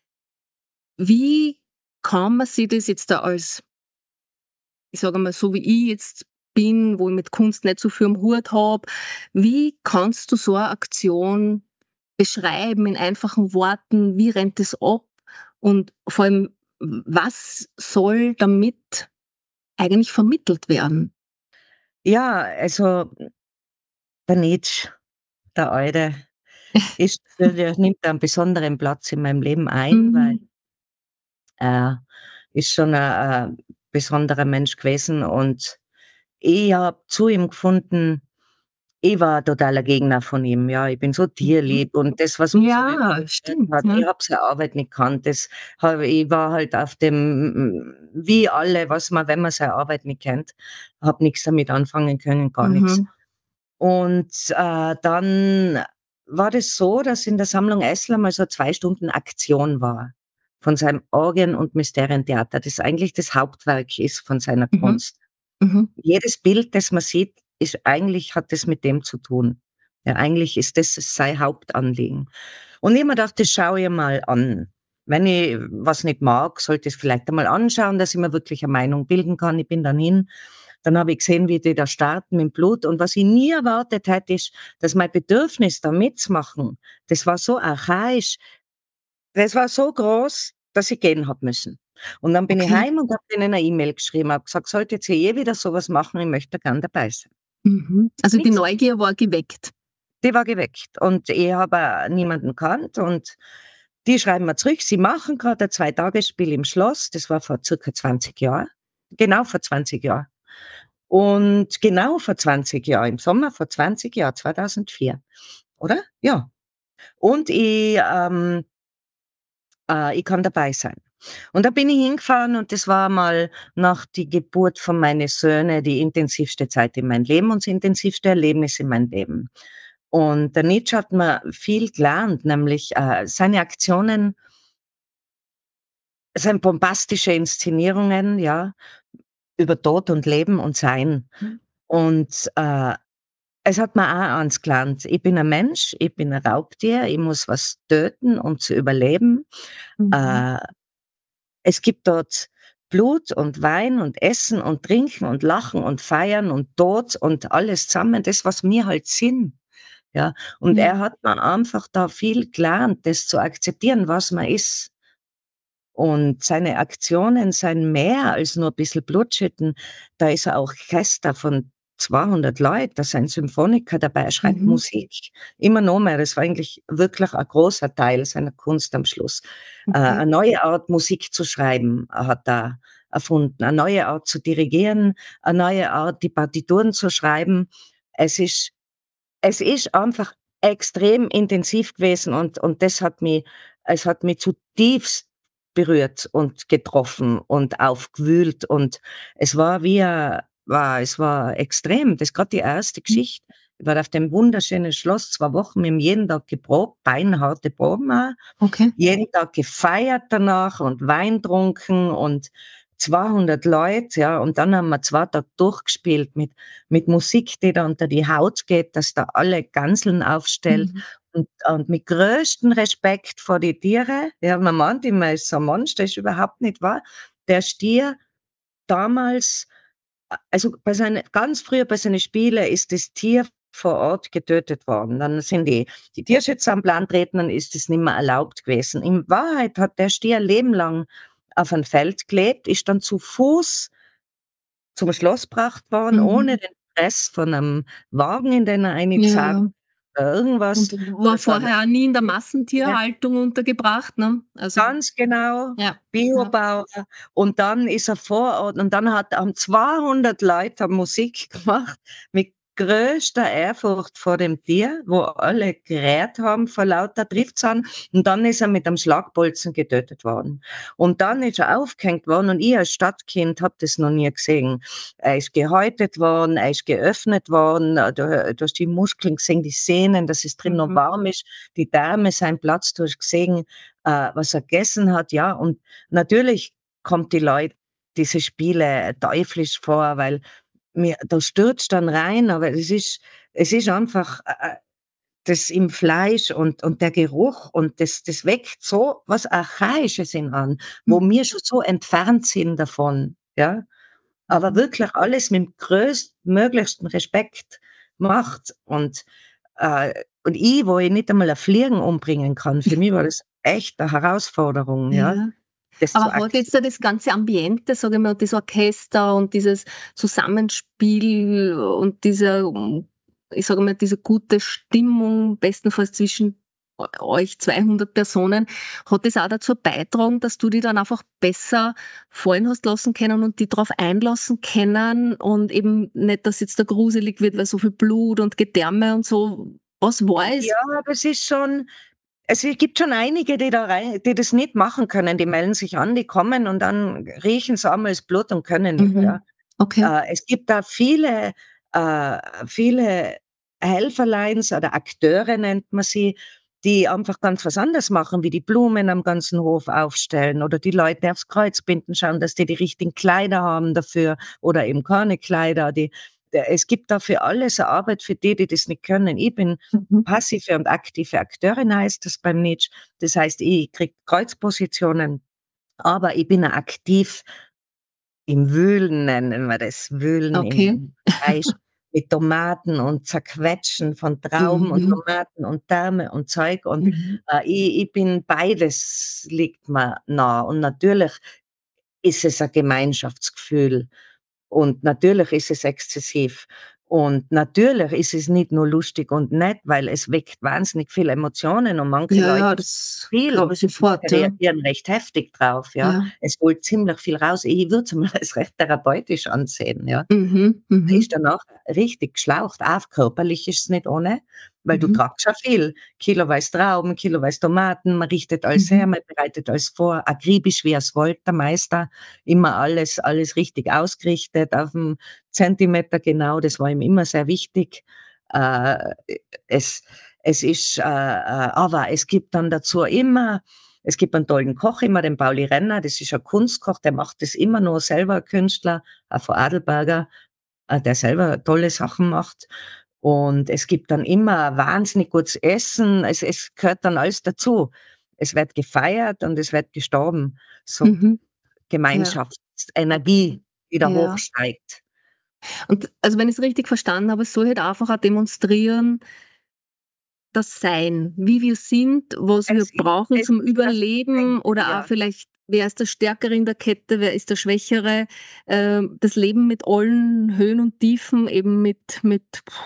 Speaker 1: wie kann man sich das jetzt da als, ich sage mal, so wie ich jetzt bin, wo ich mit Kunst nicht so viel am Hut habe, wie kannst du so eine Aktion beschreiben in einfachen Worten? Wie rennt es ab? Und vor allem, was soll damit eigentlich vermittelt werden?
Speaker 2: Ja, also der Nietzsche, der Alte, der nimmt einen besonderen Platz in meinem Leben ein, weil
Speaker 1: Mhm.
Speaker 2: er ist schon ein besonderer Mensch gewesen und ich habe zu ihm gefunden, ich war 'n totaler Gegner von ihm, ja. Ich bin so
Speaker 1: Mhm.
Speaker 2: tierlieb und das, was mich so
Speaker 1: Ja,
Speaker 2: überzeugt
Speaker 1: stimmt,
Speaker 2: hat,
Speaker 1: ja.
Speaker 2: ich habe seine Arbeit nicht gekannt. Ich war halt auf dem wie alle, was man, wenn man seine Arbeit nicht kennt, habe nix damit anfangen können, gar nix.
Speaker 1: Mhm.
Speaker 2: Und, dann war das so, dass in der Sammlung Eßler mal so 2 Stunden Aktion war von seinem Orgien und Mysterientheater, das eigentlich das Hauptwerk ist von seiner
Speaker 1: Mhm.
Speaker 2: Kunst.
Speaker 1: Mhm.
Speaker 2: Jedes Bild, das man sieht, ist eigentlich hat das mit dem zu tun. Ja, eigentlich ist das sein Hauptanliegen. Und ich habe mir gedacht, das schaue ich mal an. Wenn ich was nicht mag, sollte ich es vielleicht einmal anschauen, dass ich mir wirklich eine Meinung bilden kann. Ich bin dann hin, dann habe ich gesehen, wie die da starten mit Blut. Und was ich nie erwartet hätte, ist, dass mein Bedürfnis, da mitzumachen, das war so archaisch, das war so groß, dass ich gehen habe müssen. Und dann bin ich
Speaker 1: Okay.
Speaker 2: heim und habe denen eine E-Mail geschrieben, habe gesagt: „Sollte jetzt hier wieder so was machen, ich möchte gern dabei sein."
Speaker 1: Mhm. Also die
Speaker 2: Nix.
Speaker 1: Neugier war geweckt.
Speaker 2: Die war geweckt und ich habe niemanden gekannt und die schreiben mir zurück, sie machen grad ein Zweitagesspiel im Schloss. Das war vor circa 20 Jahren. Genau vor 20 Jahren. Und genau vor 20 Jahren, im Sommer vor 20 Jahren, 2004, oder? Ja. Und ich kann dabei sein. Und da bin ich hingefahren und das war mal nach die Geburt von meine Söhne die intensivste Zeit in meinem Leben und das intensivste Erlebnis in meinem Leben. Und der Nietzsche hat mir viel gelernt, nämlich, seine Aktionen sind bombastische Inszenierungen, ja, über Tod und Leben und Sein. Und, es hat mir auch eins gelernt: Ich bin ein Mensch, ich bin ein Raubtier, ich muss was töten, um zu überleben.
Speaker 1: Mhm.
Speaker 2: Äh Es gibt dort Blut und Wein und Essen und Trinken und Lachen und Feiern und Tod und alles zusammen, das, was wir halt sind, ja. Und
Speaker 1: Ja.
Speaker 2: er hat mir einfach da viel gelernt, das zu akzeptieren, was man ist. Und seine Aktionen sind mehr als nur 'n bisschen Blutschütten. Da ist ein Orchester von 200 Leuten, da sind Symphoniker dabei, er schreibt
Speaker 1: Mhm.
Speaker 2: Musik, immer noch mehr. Das war eigentlich wirklich ein großer Teil seiner Kunst am Schluss.
Speaker 1: Okay.
Speaker 2: 'Ne neue Art, Musik zu schreiben, hat er erfunden, eine neue Art zu dirigieren, eine neue Art, die Partituren zu schreiben. Es ist es ist einfach extrem intensiv gewesen und das hat mich es hat mich zutiefst berührt und getroffen und aufgewühlt und es war wie es war extrem. Das ist grad die erste
Speaker 1: Mhm.
Speaker 2: Geschichte. Ich war auf dem wunderschönen Schloss 2 Wochen, wir haben jeden Tag geprobt, beinharte Proben auch,
Speaker 1: Okay.
Speaker 2: jeden Tag gefeiert danach und Wein getrunken und 200 Leute, ja, und dann haben wir 2 Tage durchgespielt mit Musik, die da unter die Haut geht, dass da alle Ganseln aufstellt
Speaker 1: Mhm.
Speaker 2: und mit größten Respekt vor die Tiere. Ja, man meint immer, er ist so ein Monster, ist überhaupt nicht wahr. Der Stier damals, also ganz früher bei seinen Spielen ist das Tier vor Ort getötet worden. Dann sind die Tierschützer am Plan treten, dann ist das nicht mehr erlaubt gewesen. In Wahrheit hat der Stier ein Leben lang auf einem Feld gelebt, ist dann zu Fuß zum Schloss gebracht worden, ohne
Speaker 1: Mhm.
Speaker 2: den Stress von einem Wagen, in den er eingefahren
Speaker 1: Ja.
Speaker 2: oder irgendwas.
Speaker 1: Und war
Speaker 2: Das war
Speaker 1: vorher auch nie in der
Speaker 2: eine
Speaker 1: Massentierhaltung untergebracht, ne? Also,
Speaker 2: ganz genau,
Speaker 1: ja, ja.
Speaker 2: Biobauer. Und dann ist er vor Ort und dann haben 200 Leute Musik gemacht mit größter Ehrfurcht vor dem Tier, wo alle gerät haben vor lauter Triebzahn. Und dann ist er mit einem Schlagbolzen getötet worden. Und dann ist er aufgehängt worden und ich als Stadtkind habe das noch nie gesehen. Er ist gehäutet worden, er ist geöffnet worden, du hast die Muskeln gesehen, die Sehnen, dass es drin noch
Speaker 1: Mhm.
Speaker 2: warm ist, die Därme, sein Platz, du hast gesehen, was er gegessen hat, ja. Und natürlich kommt die Leute diese Spiele teuflisch vor, weil da stürzt dann rein, aber es ist einfach das im Fleisch und der Geruch und das weckt so was Archaisches in an, wo
Speaker 1: Mhm.
Speaker 2: wir schon so entfernt sind davon, ja. Aber
Speaker 1: Mhm.
Speaker 2: wirklich alles mit dem größtmöglichsten Respekt macht und ich, wo ich nicht einmal ein Fliegen umbringen kann, für mich war das echt eine Herausforderung, ja,
Speaker 1: Ja.
Speaker 2: das zu
Speaker 1: Aber hat jetzt da
Speaker 2: akzeptieren.
Speaker 1: das ganze Ambiente, sage ich mal, das Orchester und dieses Zusammenspiel und dieser, ich sage mal, diese gute Stimmung, bestenfalls zwischen euch 200 Personen, hat das auch dazu beigetragen, dass du dich dann einfach besser fallen hast lassen können und die darauf einlassen können und eben nicht, dass jetzt da gruselig wird, weil so viel Blut und Gedärme und so. Was war es?
Speaker 2: Ja, aber es gibt schon einige, die das nicht machen können. Die melden sich an, die kommen und dann riechen sie einmal das Blut und können nicht, ja.
Speaker 1: Mhm. Okay.
Speaker 2: Es gibt da viele Helferleins oder Akteure nennt man sie, die einfach ganz was anderes machen, wie die Blumen am ganzen Hof aufstellen oder die Leute aufs Kreuz binden, schauen, dass die richtigen Kleider haben dafür oder eben keine Kleider. Es gibt da für alles eine Arbeit für die das nicht können. Ich bin
Speaker 1: Mhm.
Speaker 2: passive und aktive Akteurin, heißt das beim Nietzsche. Das heißt, ich kriege Kreuzpositionen, aber ich bin auch aktiv im Wühlen, nennen wir das, Wühlen
Speaker 1: Okay.
Speaker 2: im Fleisch mit Tomaten und Zerquetschen von Trauben und
Speaker 1: Mhm.
Speaker 2: Tomaten und Därme und Zeug und,
Speaker 1: Mhm.
Speaker 2: ich bin beides liegt mir nah und natürlich ist es ein Gemeinschaftsgefühl. Und natürlich ist es exzessiv. Und natürlich ist es nicht nur lustig und nett, weil es weckt wahnsinnig viele Emotionen und manche
Speaker 1: Ja,
Speaker 2: Leute
Speaker 1: ja, das
Speaker 2: viel
Speaker 1: glaube ich sofort, ja.
Speaker 2: reagieren recht heftig drauf, ja.
Speaker 1: Ja.
Speaker 2: Es holt ziemlich viel raus. Ich würde es mal als recht therapeutisch ansehen, ja.
Speaker 1: Mhm,
Speaker 2: Man ist
Speaker 1: mhm,
Speaker 2: danach richtig geschlaucht. Auch körperlich ist es nicht ohne, weil du
Speaker 1: mhm,
Speaker 2: tragst ja viel. Kiloweise Trauben, kiloweise Tomaten, man richtet alles her,
Speaker 1: mhm,
Speaker 2: man bereitet alles vor, akribisch wie es wollte, der Meister. Immer alles richtig ausgerichtet, auf 'n Zentimeter genau, das war ihm immer sehr wichtig. Äh, es es ist, aber es gibt dann dazu immer es gibt einen tollen Koch immer, den Pauli Renner, das ist ein Kunstkoch, der macht das immer nur selber, ein Künstler, auch von Adelberger, der selber tolle Sachen macht. Und es gibt dann immer wahnsinnig gutes Essen. Es gehört dann alles dazu. Es wird gefeiert und es wird gestorben. So
Speaker 1: mhm. Ja,
Speaker 2: Gemeinschaftsenergie, die da
Speaker 1: ja.
Speaker 2: hochsteigt.
Speaker 1: Und also, wenn ich's richtig verstanden habe, es soll halt einfach auch demonstrieren, das Sein, wie wir sind, was wir brauchen
Speaker 2: Es
Speaker 1: zum
Speaker 2: ist das Sein,
Speaker 1: Überleben oder auch
Speaker 2: ja.
Speaker 1: vielleicht, wer ist der Stärkere in der Kette, wer ist der Schwächere? Das Leben mit allen Höhen und Tiefen, eben mit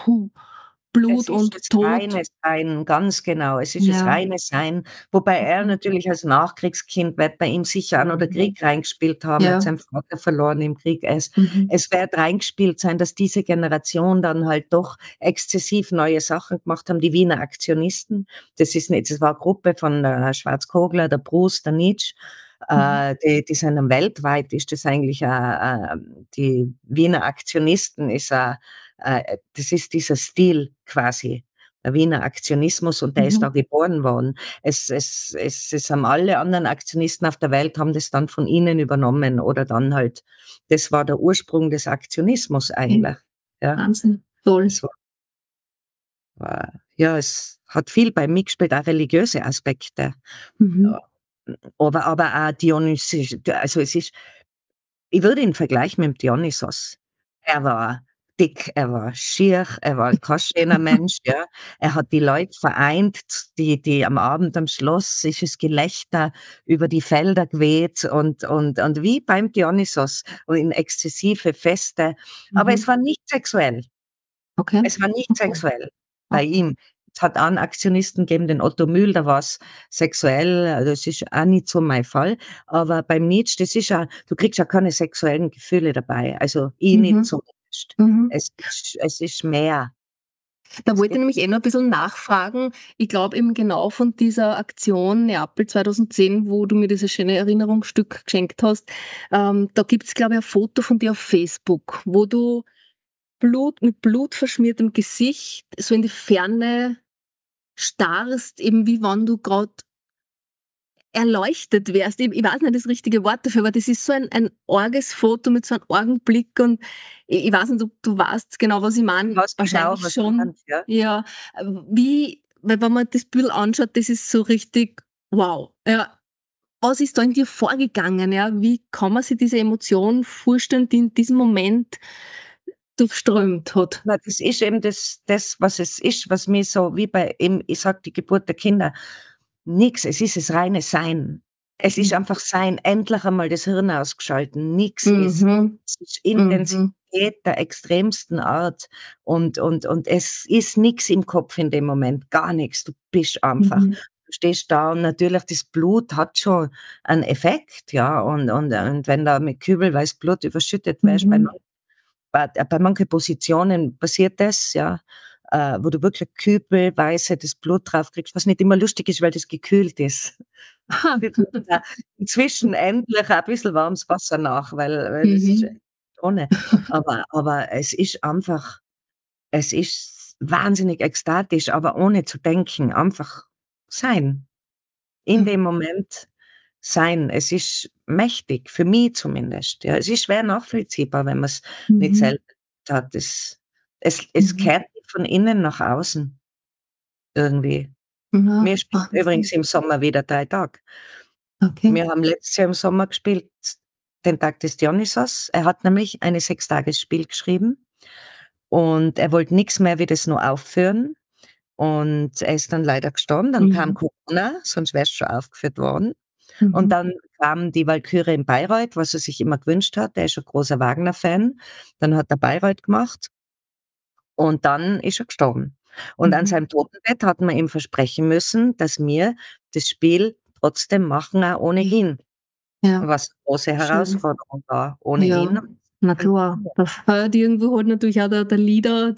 Speaker 2: Es
Speaker 1: Blut
Speaker 2: ist
Speaker 1: und
Speaker 2: das
Speaker 1: Tod.
Speaker 2: reine Sein, ganz genau. Es ist das
Speaker 1: Ja.
Speaker 2: reine Sein, wobei er
Speaker 1: Mhm.
Speaker 2: natürlich als Nachkriegskind wird bei ihm sicher auch noch der Krieg reingespielt haben. Er hat
Speaker 1: Ja.
Speaker 2: seinen Vater verloren im Krieg.
Speaker 1: Mhm.
Speaker 2: Es wird reingespielt sein, dass diese Generation dann halt doch exzessiv neue Sachen gemacht haben. Die Wiener Aktionisten, das war eine Gruppe von der Schwarzkogler, der Brust, der Nietzsche.
Speaker 1: Mhm.
Speaker 2: Die sind dann weltweit, ist das eigentlich, die Wiener Aktionisten das ist dieser Stil quasi. der Wiener Aktionismus, und der ist da
Speaker 1: Mhm.
Speaker 2: geboren worden. Es haben alle anderen Aktionisten auf der Welt haben das dann von ihnen übernommen oder dann halt, das war der Ursprung des Aktionismus
Speaker 1: Okay.
Speaker 2: eigentlich. Ja,
Speaker 1: Wahnsinn. Toll.
Speaker 2: es ja, es hat viel bei mir gespielt, auch religiöse Aspekte.
Speaker 1: Mhm.
Speaker 2: Ja, aber auch Dionysisch, also es ist, ich würde ihn vergleichen mit dem Dionysos. Er war dick, er war schier, er war kein schöner Mensch, ja. Er hat die Leute vereint, die am Abend am Schloss ist das Gelächter über die Felder geweht und wie beim Dionysos und in exzessive Feste. Aber es
Speaker 1: Mhm.
Speaker 2: war nicht sexuell.
Speaker 1: Okay.
Speaker 2: Es war nicht
Speaker 1: Okay.
Speaker 2: sexuell bei
Speaker 1: Okay.
Speaker 2: ihm. Es hat einen Aktionisten gegeben, den Otto Mühl, da war's sexuell, also das ist auch nicht so mein Fall. Aber beim Nietzsche, das ist ja, du kriegst ja keine sexuellen Gefühle dabei. Also ich nicht
Speaker 1: Mhm.
Speaker 2: zumindest.
Speaker 1: Mhm.
Speaker 2: Es ist mehr.
Speaker 1: Da
Speaker 2: Es
Speaker 1: wollte ich
Speaker 2: geht,
Speaker 1: nämlich noch ein bisschen nachfragen. Ich glaube eben genau von dieser Aktion Neapel 2010, wo du mir dieses schöne Erinnerungsstück geschenkt hast, da gibt's, glaube ich, ein Foto von dir auf Facebook, wo du mit blutverschmiertem Gesicht so in die Ferne starrst, eben wie wenn du gerade erleuchtet wärst. Ich weiß nicht das richtige Wort dafür, aber das ist so ein arges Foto mit so einem argen Blick und ich weiß nicht, ob du weißt genau, was ich
Speaker 2: ich
Speaker 1: meine.
Speaker 2: weiß genau,
Speaker 1: Wahrscheinlich
Speaker 2: was du
Speaker 1: schon.
Speaker 2: meinst, ja.
Speaker 1: Ja, wie, weil wenn man das Bild anschaut, das ist so richtig wow. Ja, was ist da in dir vorgegangen? Ja, wie kann man sich diese Emotion vorstellen, die in diesem Moment durchströmt hat?
Speaker 2: Na, das ist eben das, was es ist, was mir so wie bei eben, ich sage die Geburt der Kinder, nix, es ist das reine Sein. Es ist
Speaker 1: Mhm.
Speaker 2: einfach Sein, endlich einmal das Hirn ausgeschalten, nix ist.
Speaker 1: Mhm.
Speaker 2: Es ist
Speaker 1: Mhm.
Speaker 2: Intensität der extremsten Art und es ist nix im Kopf in dem Moment, gar nix. Du bist einfach.
Speaker 1: Mhm.
Speaker 2: Du stehst da und natürlich das Blut hat schon einen Effekt, ja, und wenn da mit kübelweiß Blut überschüttet wirst
Speaker 1: Mhm.
Speaker 2: bei manchen Positionen passiert das, ja, wo du wirklich kübelweise das Blut drauf kriegst, was nicht immer lustig ist, weil das gekühlt ist.
Speaker 1: Aha.
Speaker 2: Inzwischen endlich ein bisschen warmes Wasser nach, weil das ist
Speaker 1: Mhm.
Speaker 2: echt ohne. Aber es ist wahnsinnig ekstatisch, aber ohne zu denken, einfach sein. In dem Moment sein. Es ist mächtig, für mich zumindest. Ja, es ist schwer nachvollziehbar, wenn man's nicht
Speaker 1: Mhm.
Speaker 2: selber hat. Es
Speaker 1: Mhm.
Speaker 2: kehrt von innen nach außen irgendwie.
Speaker 1: Ja,
Speaker 2: Wir spielen übrigens
Speaker 1: Wahnsinn.
Speaker 2: im Sommer wieder 3 Tage.
Speaker 1: Okay.
Speaker 2: Wir haben letztes Jahr im Sommer gespielt, den Tag des Dionysos. Er hat nämlich eine 6-Tages-Spiel geschrieben und er wollte nix mehr wie das nur aufführen und er ist dann leider gestorben. Dann kam
Speaker 1: Mhm.
Speaker 2: Corona, sonst wär's schon aufgeführt worden. Und
Speaker 1: Mhm.
Speaker 2: dann kam die Walküre in Bayreuth, was er sich immer gewünscht hat. Der ist ein großer Wagner-Fan. Dann hat er Bayreuth gemacht und dann ist er gestorben. Und an
Speaker 1: Mhm.
Speaker 2: seinem Totenbett hat man ihm versprechen müssen, dass wir das Spiel trotzdem machen, auch ohne ihn.
Speaker 1: Ja,
Speaker 2: Was 'ne große
Speaker 1: schön.
Speaker 2: Herausforderung war, ohne ihn.
Speaker 1: Ja, na klar. Da fehlt irgendwo halt natürlich auch der Leader,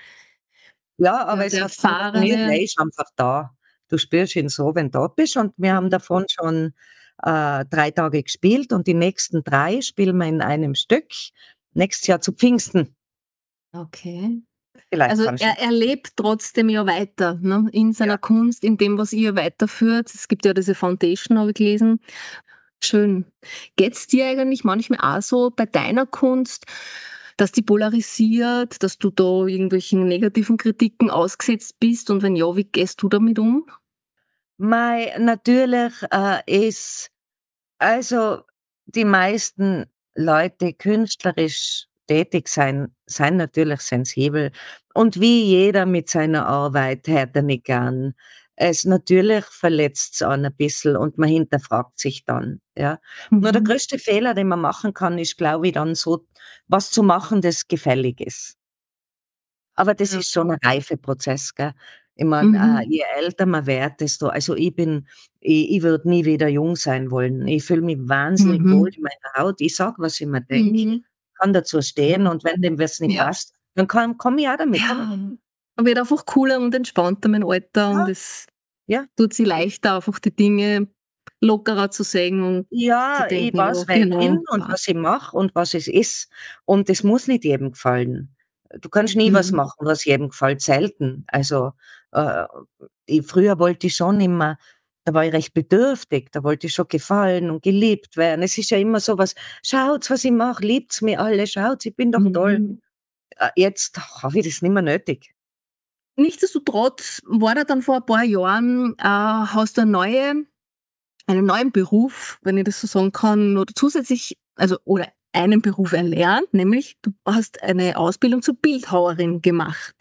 Speaker 2: Ja, aber es
Speaker 1: der
Speaker 2: hat funktioniert,
Speaker 1: Erfahrene.
Speaker 2: er ist einfach da. Du spürst ihn so, wenn du da bist und wir haben
Speaker 1: Mhm.
Speaker 2: davon schon, 3 Tage gespielt und die nächsten 3 spielen wir in einem Stück nächstes Jahr zu Pfingsten.
Speaker 1: Okay.
Speaker 2: Vielleicht
Speaker 1: Also
Speaker 2: kannst du
Speaker 1: er lebt trotzdem ja weiter, ne, in
Speaker 2: ja.
Speaker 1: seiner Kunst, in dem, was ihr weiterführt. Es gibt ja diese Foundation, habe ich gelesen. Schön. Geht's dir eigentlich manchmal auch so bei deiner Kunst, dass die polarisiert, dass du da irgendwelchen negativen Kritiken ausgesetzt bist und wenn ja, wie gehst du damit um?
Speaker 2: Mei, natürlich, ist also die meisten Leute künstlerisch tätig sein natürlich sensibel und wie jeder mit seiner Arbeit hört er nicht gern. Es natürlich verletzt's einen ein bisschen und man hinterfragt sich dann, ja. Nur der
Speaker 1: Mhm.
Speaker 2: größte Fehler, den man machen kann, ist, glaube ich, dann so was zu machen, das gefällig ist. Aber das
Speaker 1: Ja.
Speaker 2: ist schon 'n Reifeprozess, gell? Ich meine,
Speaker 1: Mhm.
Speaker 2: je älter man wird, desto also ich würde nie wieder jung sein wollen. Ich fühle mich wahnsinnig wohl
Speaker 1: Mhm.
Speaker 2: in meiner Haut. Ich sage, was ich mir denke,
Speaker 1: Mhm.
Speaker 2: kann dazu stehen und wenn dem was nicht
Speaker 1: Ja.
Speaker 2: passt, dann komme ich auch damit.
Speaker 1: Ja. Man wird einfach cooler und entspannter mit dem Alter und
Speaker 2: Ja,
Speaker 1: es
Speaker 2: ja.
Speaker 1: tut sich leichter, einfach die Dinge lockerer zu sehen und zu
Speaker 2: Ja, ich
Speaker 1: denken: „Ja,
Speaker 2: weiß, wer ich
Speaker 1: genau,
Speaker 2: bin und was
Speaker 1: passt.“
Speaker 2: ich mache und was es ist und es muss nicht jedem gefallen. Du kannst nie was
Speaker 1: Mhm.
Speaker 2: machen, was jedem gefällt, selten. Also, äh, früher wollte ich schon immer, da war ich recht bedürftig, da wollte ich schon gefallen und geliebt werden. Es ist ja immer so was: „Schaut's, was ich mache, liebt's mich alle, schaut's, ich bin doch toll.“
Speaker 1: Mhm.
Speaker 2: Jetzt habe ich das nicht mehr nötig.
Speaker 1: Nichtsdestotrotz war da dann vor ein paar Jahren, hast du einen neuen Beruf, wenn ich das so sagen kann, oder zusätzlich oder einen Beruf erlernt, nämlich du hast eine Ausbildung zur Bildhauerin gemacht.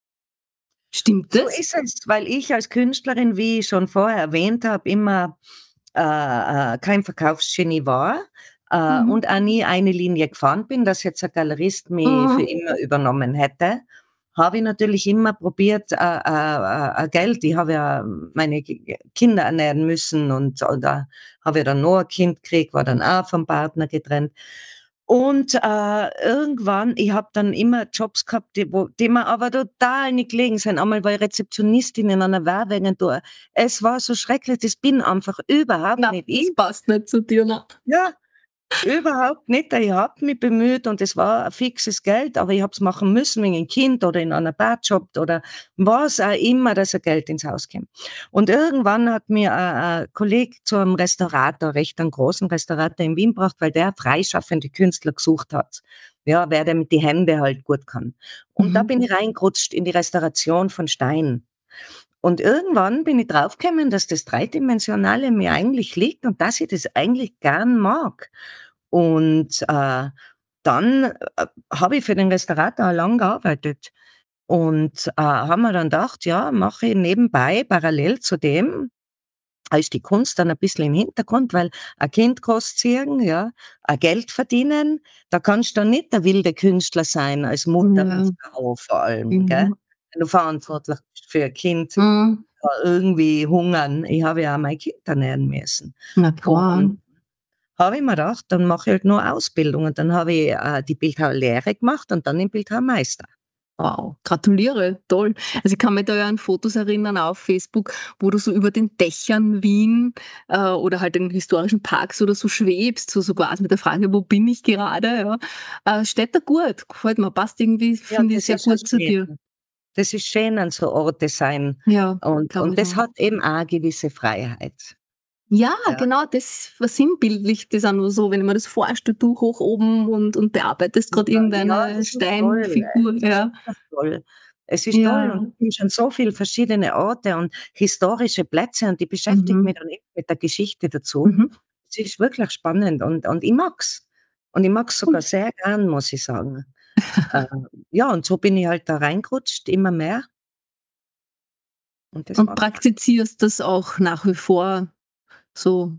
Speaker 1: Stimmt
Speaker 2: So
Speaker 1: das?
Speaker 2: ist es, weil ich als Künstlerin, wie ich schon vorher erwähnt habe, immer kein Verkaufsgenie war,
Speaker 1: Mhm.
Speaker 2: und auch nie eine Linie gefahren bin, dass jetzt ein Galerist mich für
Speaker 1: Mhm.
Speaker 2: immer übernommen hätte, habe ich natürlich immer probiert, Geld, ich habe ja meine Kinder ernähren müssen und da habe ich dann noch ein Kind gekriegt, war dann auch vom Partner getrennt. Und irgendwann, ich habe dann immer Jobs gehabt, die mir aber total nicht gelegen sind. Einmal war ich Rezeptionistin in einer Werbeagentur. Es war so schrecklich, das bin einfach überhaupt
Speaker 1: Na,
Speaker 2: nicht
Speaker 1: das
Speaker 2: ich.
Speaker 1: passt nicht zu dir, ne?
Speaker 2: Ja, überhaupt nicht. Ich habe mich bemüht und es war ein fixes Geld, aber ich habe es machen müssen wegen 'n Kind oder in einer Barjob oder was auch immer, dass ein Geld ins Haus kommt. Und irgendwann hat mir ein Kollege zu einem Restaurator, recht einen großen Restaurator in Wien gebracht, weil der freischaffende Künstler gesucht hat. Ja, wer der mit die Hände halt gut kann. Und da
Speaker 1: Mhm.
Speaker 2: bin ich reingerutscht in die Restauration von Stein. Und irgendwann bin ich draufgekommen, dass das Dreidimensionale mir eigentlich liegt und dass ich das eigentlich gern mag. Und dann habe ich für den Restaurator auch lang gearbeitet und habe mir dann gedacht, ja, mache ich nebenbei parallel zu dem, ist die Kunst dann ein bisschen im Hintergrund, weil ein Kind großziehen, ja, ein Geld verdienen, da kannst du dann nicht der wilde Künstler sein als Mutter und
Speaker 1: Ja.
Speaker 2: Frau vor allem, gell?
Speaker 1: Mhm.
Speaker 2: Wenn du verantwortlich bist für ein Kind,
Speaker 1: Mhm.
Speaker 2: irgendwie hungern. Ich habe ja auch mein Kind ernähren müssen.
Speaker 1: Na klar.
Speaker 2: Und habe ich mir gedacht, dann mache ich halt nur Ausbildung und dann habe ich die Bildhauerlehre gemacht und dann den Bildhauermeister.
Speaker 1: Wow, gratuliere, toll. Also, ich kann mich da ja an Fotos erinnern auf Facebook, wo du so über den Dächern Wien, oder halt in historischen Parks oder so schwebst, so quasi mit der Frage: „Wo bin ich gerade?“ Ja. Steht da gut, gefällt mir, passt irgendwie,
Speaker 2: Ja,
Speaker 1: finde ich,
Speaker 2: das
Speaker 1: sehr
Speaker 2: ist ja
Speaker 1: gut zu dir.
Speaker 2: schön. Das ist schön, an so Orte sein.
Speaker 1: Ja, glaube
Speaker 2: Und
Speaker 1: ich
Speaker 2: das
Speaker 1: auch.
Speaker 2: hat eben auch 'ne gewisse Freiheit.
Speaker 1: Ja,
Speaker 2: Ja,
Speaker 1: genau, das versinnbildlicht das auch nur so, wenn ich mir das vorstelle, du hoch oben und bearbeitest grad
Speaker 2: ja,
Speaker 1: irgendeine
Speaker 2: das ist toll.
Speaker 1: Steinfigur,
Speaker 2: Es ist
Speaker 1: ja.
Speaker 2: wirklich toll. Es ist toll und
Speaker 1: Ja,
Speaker 2: du kommst an so viel verschiedene Orte und historische Plätze und die beschäftigt
Speaker 1: mhm,
Speaker 2: mich dann eben mit der Geschichte dazu.
Speaker 1: mhm.
Speaker 2: Es ist wirklich spannend und ich mag's. Und ich mag's sogar sehr gern, muss ich sagen. Äh, ja, und so bin ich halt da reingerutscht, immer mehr und das
Speaker 1: Und
Speaker 2: mag ich.
Speaker 1: praktizierst das auch nach wie vor so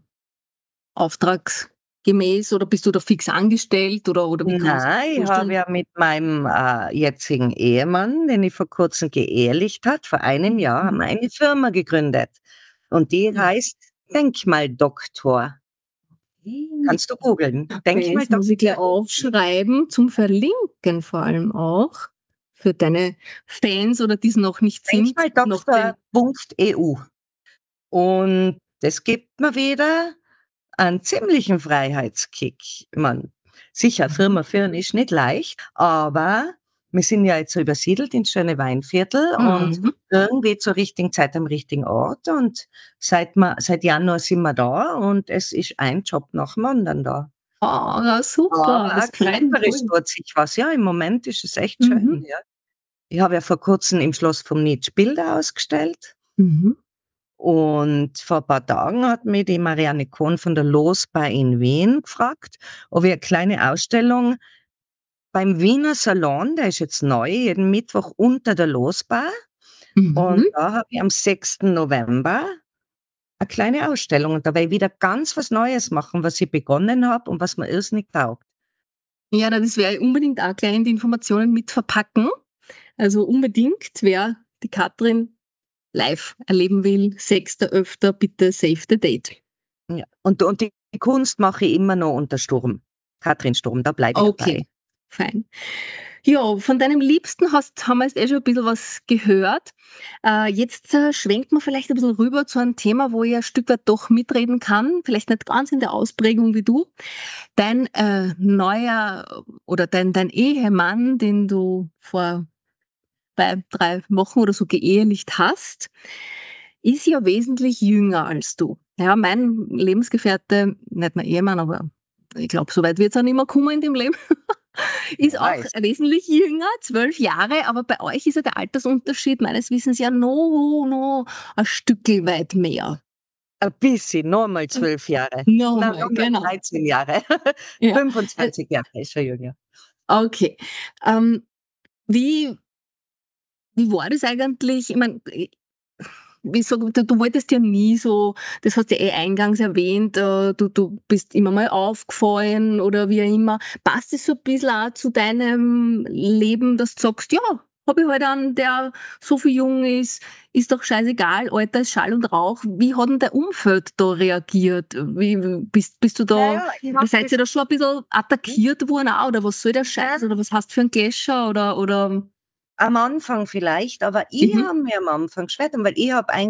Speaker 1: auftragsgemäß oder bist du da fix angestellt oder wie kann man sich das
Speaker 2: Nein, ich habe
Speaker 1: vorstellen?
Speaker 2: ja mit meinem jetzigen Ehemann, den ich vor Kurzem geehelicht hat, vor einem Jahr, haben
Speaker 1: Mhm.
Speaker 2: wir eine Firma gegründet. Und die
Speaker 1: Mhm.
Speaker 2: heißt Denkmaldoktor.
Speaker 1: Hm,
Speaker 2: Kannst du googeln.
Speaker 1: okay, das muss ich gleich
Speaker 2: Denkmaldoktor.
Speaker 1: aufschreiben zum Verlinken vor allem auch für deine Fans oder die's noch nicht sind, noch den
Speaker 2: Denkmaldoktor.eu. Und das gibt mir wieder einen ziemlichen Freiheitskick. Ich meine, sicher,
Speaker 1: mhm,
Speaker 2: Firma führen ist nicht leicht, aber wir sind ja jetzt so übersiedelt ins schöne Weinviertel und
Speaker 1: mhm.
Speaker 2: irgendwie zur richtigen Zeit am richtigen Ort. Und seit Januar sind wir da und es ist ein Job nach dem anderen da.
Speaker 1: Oh, ja, super,
Speaker 2: Aber
Speaker 1: das
Speaker 2: auch
Speaker 1: freut mich
Speaker 2: künstlerisch
Speaker 1: voll.
Speaker 2: tut sich was. Ja, im Moment ist es echt
Speaker 1: Mhm,
Speaker 2: schön, ja. Ich habe ja vor Kurzem im Schloss vom Nitsch Bilder ausgestellt.
Speaker 1: mhm.
Speaker 2: Und vor ein paar Tagen hat mich die Marianne Kohn von der Losbar in Wien gefragt, ob ich eine kleine Ausstellung beim Wiener Salon, der ist jetzt neu, jeden Mittwoch unter der Losbar. Und
Speaker 1: Mhm.
Speaker 2: da habe ich am 6. November eine kleine Ausstellung und da werde ich wieder ganz was Neues machen, was ich begonnen habe und was mir irrsinnig taugt.
Speaker 1: Ja, na, das werde ich unbedingt auch gleich in die Informationen mit verpacken. Also unbedingt, wer die Katrin live erleben will, 6.11. bitte save the date.
Speaker 2: Ja. Und die Kunst mache ich immer noch unter Sturm. Katrin Sturm, da bleibe ich dabei.
Speaker 1: Okay, fein. Ja, von deinem Liebsten haben wir jetzt schon ein bisschen was gehört. Jetzt schwenkt man vielleicht ein bisschen rüber zu einem Thema, wo ich ein Stück weit doch mitreden kann, vielleicht nicht ganz in der Ausprägung wie du. Dein neuer oder dein Ehemann, den du vor 2, 3 Wochen oder so geehelicht hast, ist ja wesentlich jünger als du. Ja, mein Lebensgefährte, nicht mein Ehemann, aber ich glaube, so weit wird es auch nicht mehr kommen in dem Leben, ist
Speaker 2: Wer
Speaker 1: auch
Speaker 2: weiß.
Speaker 1: wesentlich jünger, 12 Jahre, aber bei euch ist ja der Altersunterschied meines Wissens ja noch ein Stückel weit mehr.
Speaker 2: Ein bisschen, noch mal 12 Jahre. Nein,
Speaker 1: Nochmal,
Speaker 2: noch mal
Speaker 1: genau.
Speaker 2: 13 Jahre.
Speaker 1: Ja,
Speaker 2: 25 Jahre ist er jünger.
Speaker 1: okay. Ähm, wie, wie war das eigentlich? Ich meine, wie so, du wolltest ja nie so, das hast du ja eingangs erwähnt, du bist immer mal aufgefallen oder wie auch immer. Passt es so ein bisschen auch zu deinem Leben, dass du sagst, ja, habe ich halt einen, der so viel jung ist doch scheißegal, Alter ist Schall und Rauch. Wie hat denn dein Umfeld da reagiert? Bist du
Speaker 2: Na
Speaker 1: da,
Speaker 2: ja, ich habe
Speaker 1: seid ihr
Speaker 2: das
Speaker 1: da schon ein bisschen attackiert worden auch, oder was soll der Scheiß, oder was hast du für ein Gescher, oder,
Speaker 2: am Anfang vielleicht, aber ich
Speaker 1: mhm,
Speaker 2: habe mir am Anfang schwer getan, weil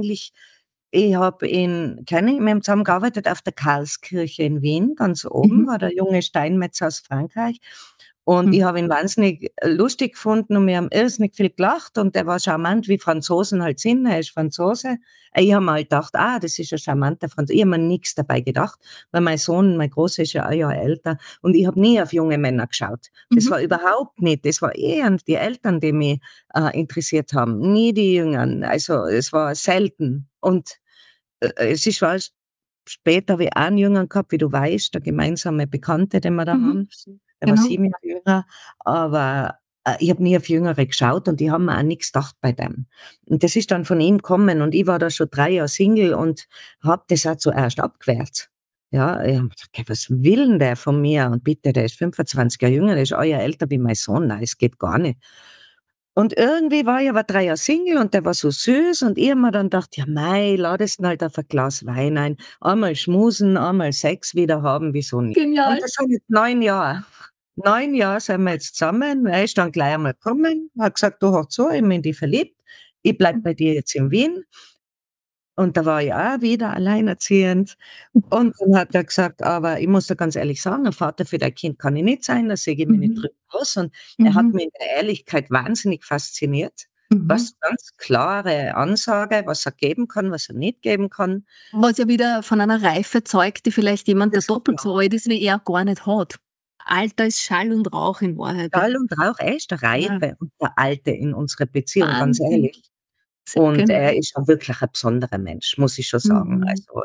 Speaker 2: ich habe mit ihm zusammengearbeitet auf der Karlskirche in Wien, ganz oben
Speaker 1: mhm,
Speaker 2: war der junge Steinmetz aus Frankreich. Und ich
Speaker 1: mhm,
Speaker 2: habe ihn wahnsinnig lustig gefunden und wir haben irrsinnig viel gelacht und der war charmant, wie Franzosen halt sind. Er ist Franzose. Ich habe mir halt gedacht, das ist ein charmanter Franzose. Ich habe mir nichts dabei gedacht, weil mein Großer ist ja ein Jahr älter und ich habe nie auf junge Männer geschaut. Das
Speaker 1: mhm,
Speaker 2: war überhaupt nicht. Das war eher die Eltern, die mich interessiert haben, nie die Jüngeren. Also es war selten. Und es ist war später habe ich auch einen Jüngeren gehabt, wie du weißt, der gemeinsame Bekannte, den wir da
Speaker 1: mhm,
Speaker 2: haben. Der war
Speaker 1: genau.
Speaker 2: 7 Jahre jünger, aber ich habe nie auf Jüngere geschaut und die haben mir auch nichts gedacht bei dem. Und das ist dann von ihm gekommen und ich war da schon 3 Jahre Single und habe das auch zuerst abgewehrt. Ja, ich habe gedacht: „Okay, was will 'n der von mir? Und bitte, der ist 25 Jahre jünger, der ist ein Jahr älter wie mein Sohn. Nein, es geht gar nicht.“ Und irgendwie war ich aber 3 Jahre Single und der war so süß und ich habe mir dann gedacht: „Ja mei, ladest ihn halt auf ein Glas Wein ein. Einmal schmusen, einmal Sex wieder haben, wieso nicht?“ Und
Speaker 1: Genial.
Speaker 2: das sind jetzt 9 Jahre. 9 Jahre sind wir jetzt zusammen. Er ist dann gleich einmal gekommen, hat gesagt: „Du, hör zu, ich bin in dich verliebt. Ich bleibe bei dir jetzt in Wien.“ Und da war ich auch wieder alleinerziehend. Und dann hat er gesagt: „Aber ich muss dir ganz ehrlich sagen, 'n Vater für dein Kind kann ich nicht sein, da sehe ich mich nicht
Speaker 1: Mhm,
Speaker 2: drüber aus.“ Und er hat
Speaker 1: mhm,
Speaker 2: mich in der Ehrlichkeit wahnsinnig fasziniert.
Speaker 1: mhm.
Speaker 2: Was ganz klare Ansage, was er geben kann, was er nicht geben kann.
Speaker 1: Was ja wieder von einer Reife zeugt, die vielleicht jemand, der
Speaker 2: Das
Speaker 1: doppelt so alt ist wie er, gar nicht hat. Alter ist Schall und Rauch in Wahrheit, ja.
Speaker 2: Schall und Rauch, er ist der
Speaker 1: Ja,
Speaker 2: Reife und der Alte in unserer Beziehung, ganz
Speaker 1: Wahnsinn.
Speaker 2: ehrlich. Und er
Speaker 1: Genau.
Speaker 2: ist auch wirklich 'n besonderer Mensch, muss ich schon sagen.
Speaker 1: Mhm,
Speaker 2: Also,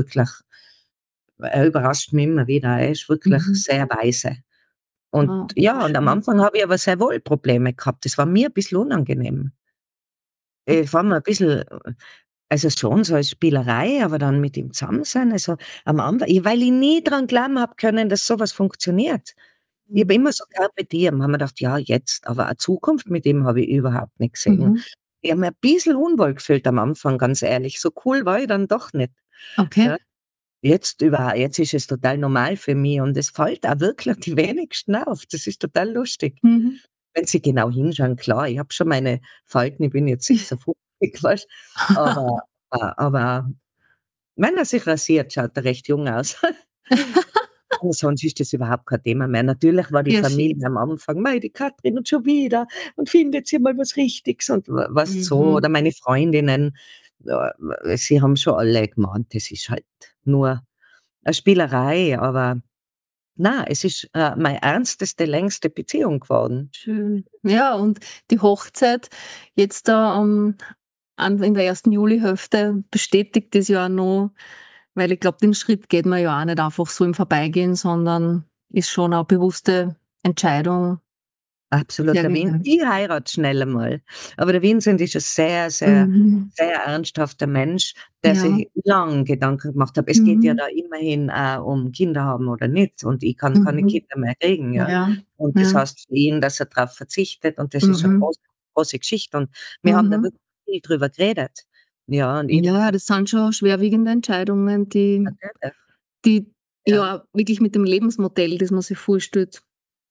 Speaker 2: er überrascht mich immer wieder. Er ist wirklich
Speaker 1: mhm.
Speaker 2: sehr weise. Und
Speaker 1: Ah,
Speaker 2: ja, und am
Speaker 1: schön.
Speaker 2: Anfang habe ich aber sehr wohl Probleme gehabt. Das war mir 'n bisschen unangenehm. Es war mir 'n bisschen also schon so als Spielerei, aber dann mit ihm zusammen sein, also am Anfang weil ich nie dran glauben habe können, dass so was funktioniert. Ich habe immer
Speaker 1: Mhm,
Speaker 2: so Carpe diem, habe mir gedacht: „Ja, jetzt“, aber eine Zukunft mit ihm habe ich überhaupt nicht gesehen.
Speaker 1: mhm.
Speaker 2: Ich habe mich ein bisschen unwohl gefühlt am Anfang, ganz ehrlich. So cool war ich dann doch nicht,
Speaker 1: Okay.
Speaker 2: ja. Jetzt ist es total normal für mich und es fällt auch wirklich die wenigsten auf. Das ist total lustig.
Speaker 1: Mhm.
Speaker 2: Wenn Sie genau hinschauen, klar, ich habe schon meine Falten, ich bin jetzt 56, weißt, aber aber wenn er sich rasiert, schaut er recht jung aus. Aber sonst ist das überhaupt kein Thema mehr. Natürlich war die
Speaker 1: Ja, schön.
Speaker 2: Familie am Anfang: „Mei, die Katrin und schon wieder und findet sie mal was Richtiges“ und weißt so,
Speaker 1: Mhm.
Speaker 2: oder meine Freundinnen, sie haben schon alle gemeint, das ist halt nur 'ne Spielerei, aber na, es ist, meine ernsteste, längste Beziehung geworden.
Speaker 1: Schön. Ja, und die Hochzeit jetzt da in der ersten Julihälfte bestätigt das ja auch noch, weil ich glaube, den Schritt geht man ja auch nicht einfach so im Vorbeigehen, sondern ist schon eine bewusste Entscheidung.
Speaker 2: Absolut,
Speaker 1: Sehr
Speaker 2: der Vin
Speaker 1: genial.
Speaker 2: ich heirate schnell einmal, aber der Vincent ist ein sehr, sehr,
Speaker 1: Mhm.
Speaker 2: sehr ernsthafter Mensch, der
Speaker 1: Ja.
Speaker 2: sich lang Gedanken gemacht hat. Es geht ja
Speaker 1: Mhm.
Speaker 2: da immerhin auch um Kinder haben oder nicht und ich kann keine
Speaker 1: Mhm.
Speaker 2: Kinder mehr kriegen, ja.
Speaker 1: Ja.
Speaker 2: Und das
Speaker 1: Ja.
Speaker 2: heißt für ihn, dass er drauf verzichtet und das ist eine
Speaker 1: Mhm.
Speaker 2: große Geschichte und wir haben da
Speaker 1: Mhm.
Speaker 2: wirklich viel drüber geredet. Ja, und ich
Speaker 1: Ja, das sind schon schwerwiegende Entscheidungen, die
Speaker 2: natürlich,
Speaker 1: die
Speaker 2: ja.
Speaker 1: ja wirklich mit dem Lebensmodell, das man sich vorstellt,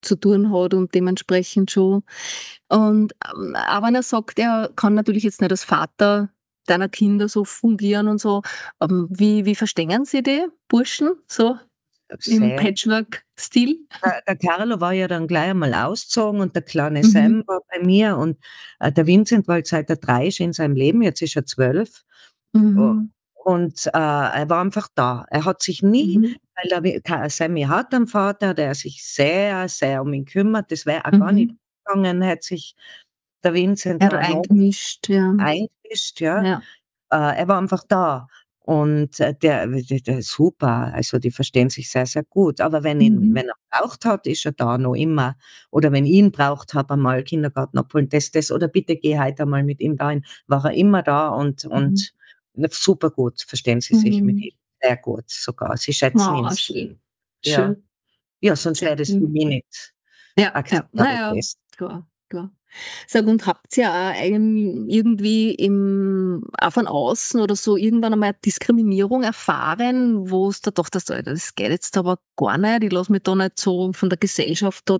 Speaker 1: zu tun hat und dementsprechend schon. Und auch wenn er sagt, er kann natürlich jetzt nicht als Vater deiner Kinder so fungieren und so, wie verstehen Sie die Burschen so im
Speaker 2: Sehr.
Speaker 1: Patchwork-Stil?
Speaker 2: Der Carlo war ja dann gleich einmal ausgezogen und der kleine
Speaker 1: Mhm.
Speaker 2: Sam war bei mir und der Vincent war jetzt seit er 3 ist in seinem Leben, jetzt ist er 12. O
Speaker 1: Mhm.
Speaker 2: und er war einfach da. Er hat sich nie,
Speaker 1: Mhm.
Speaker 2: weil Sammy hat einen Vater, der sich sehr, sehr um ihn kümmert. Das wäre auch gar nicht
Speaker 1: Mhm.
Speaker 2: gegangen, hätte sich der Vincent
Speaker 1: Er hat
Speaker 2: da noch
Speaker 1: eingemischt, ja.
Speaker 2: eingemischt, ja.
Speaker 1: Ja.
Speaker 2: Er war einfach da und, der ist super. Also, die verstehen sich sehr, sehr gut. Aber
Speaker 1: Mhm.
Speaker 2: wenn er braucht hat, ist er da noch immer. Oder wenn ich ihn braucht habe, einmal Kindergarten abholen, das oder bitte geh heute einmal mit ihm dahin, war er immer da
Speaker 1: Mhm.
Speaker 2: und super gut verstehen sie sich mit
Speaker 1: Mhm.
Speaker 2: ihm. Sehr gut sogar. Sie schätzen ihn
Speaker 1: Ah,
Speaker 2: sehr.
Speaker 1: schön.
Speaker 2: Ja.
Speaker 1: Schön.
Speaker 2: Ja, sonst
Speaker 1: Sehr
Speaker 2: wäre das für
Speaker 1: schön.
Speaker 2: mich nicht
Speaker 1: Ja, ja. Na
Speaker 2: akzeptabel
Speaker 1: ja,
Speaker 2: gewesen.
Speaker 1: klar, klar. Sag, und habt ihr auch irgendwie auch von außen oder so irgendwann einmal Diskriminierung erfahren, wo's da dachtest: „Alter, das geht jetzt aber gar nicht. Ich lasse mich da nicht so von der Gesellschaft da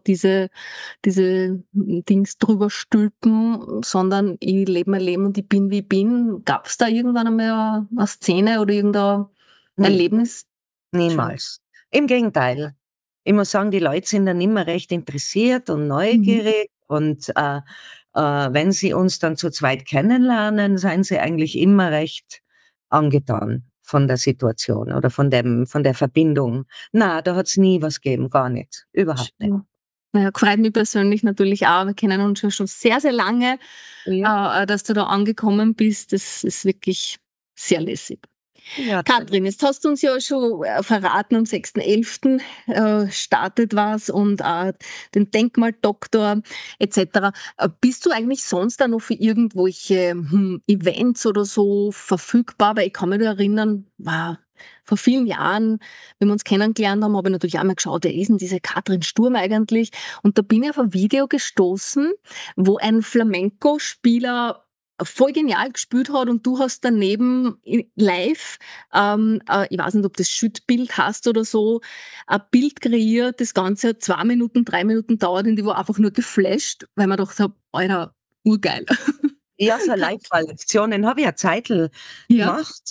Speaker 1: diese Dings drüber stülpen, sondern ich lebe mein Leben und ich bin, wie ich bin.“ Gab's da irgendwann einmal eine Szene oder irgendein
Speaker 2: Ne.
Speaker 1: Erlebnis? Schön.
Speaker 2: Niemals. Im Gegenteil. Ich muss sagen, die Leute sind dann immer recht interessiert und
Speaker 1: Mhm.
Speaker 2: neugierig und, wenn sie uns dann zu zweit kennenlernen, seien sie eigentlich immer recht angetan von der Situation oder von der Verbindung. Na, da hat's nie was gegeben, gar nicht, überhaupt nicht.
Speaker 1: Schön. Na ja, gefreut mich persönlich natürlich auch. Wir kennen uns ja schon sehr, sehr lange,
Speaker 2: Ja,
Speaker 1: dass du da angekommen bist. Das ist wirklich sehr lässig.
Speaker 2: ja,
Speaker 1: Katrin, jetzt hast du uns ja schon verraten, am 6.11. Startet was und den Denkmaldoktor etc. Bist du eigentlich sonst auch noch für irgendwelche Events oder so verfügbar? Weil ich kann mich nur erinnern, vor vielen Jahren, wenn wir uns kennengelernt haben, habe ich natürlich auch mal geschaut, wer ist denn diese Katrin Sturm eigentlich? Und da bin ich auf ein Video gestoßen, wo ein Flamenco-Spieler voll genial gespielt hat und du hast daneben live, ich weiß nicht, ob das Schüttbild hast oder so, ein Bild kreiert, das Ganze hat 2 Minuten, 3 Minuten dauert und ich war einfach nur geflasht, weil man gedacht habe, Alter, urgeil.
Speaker 2: ja, so Live-Lektionen habe ich eine Zeitl
Speaker 1: Ja.
Speaker 2: gemacht.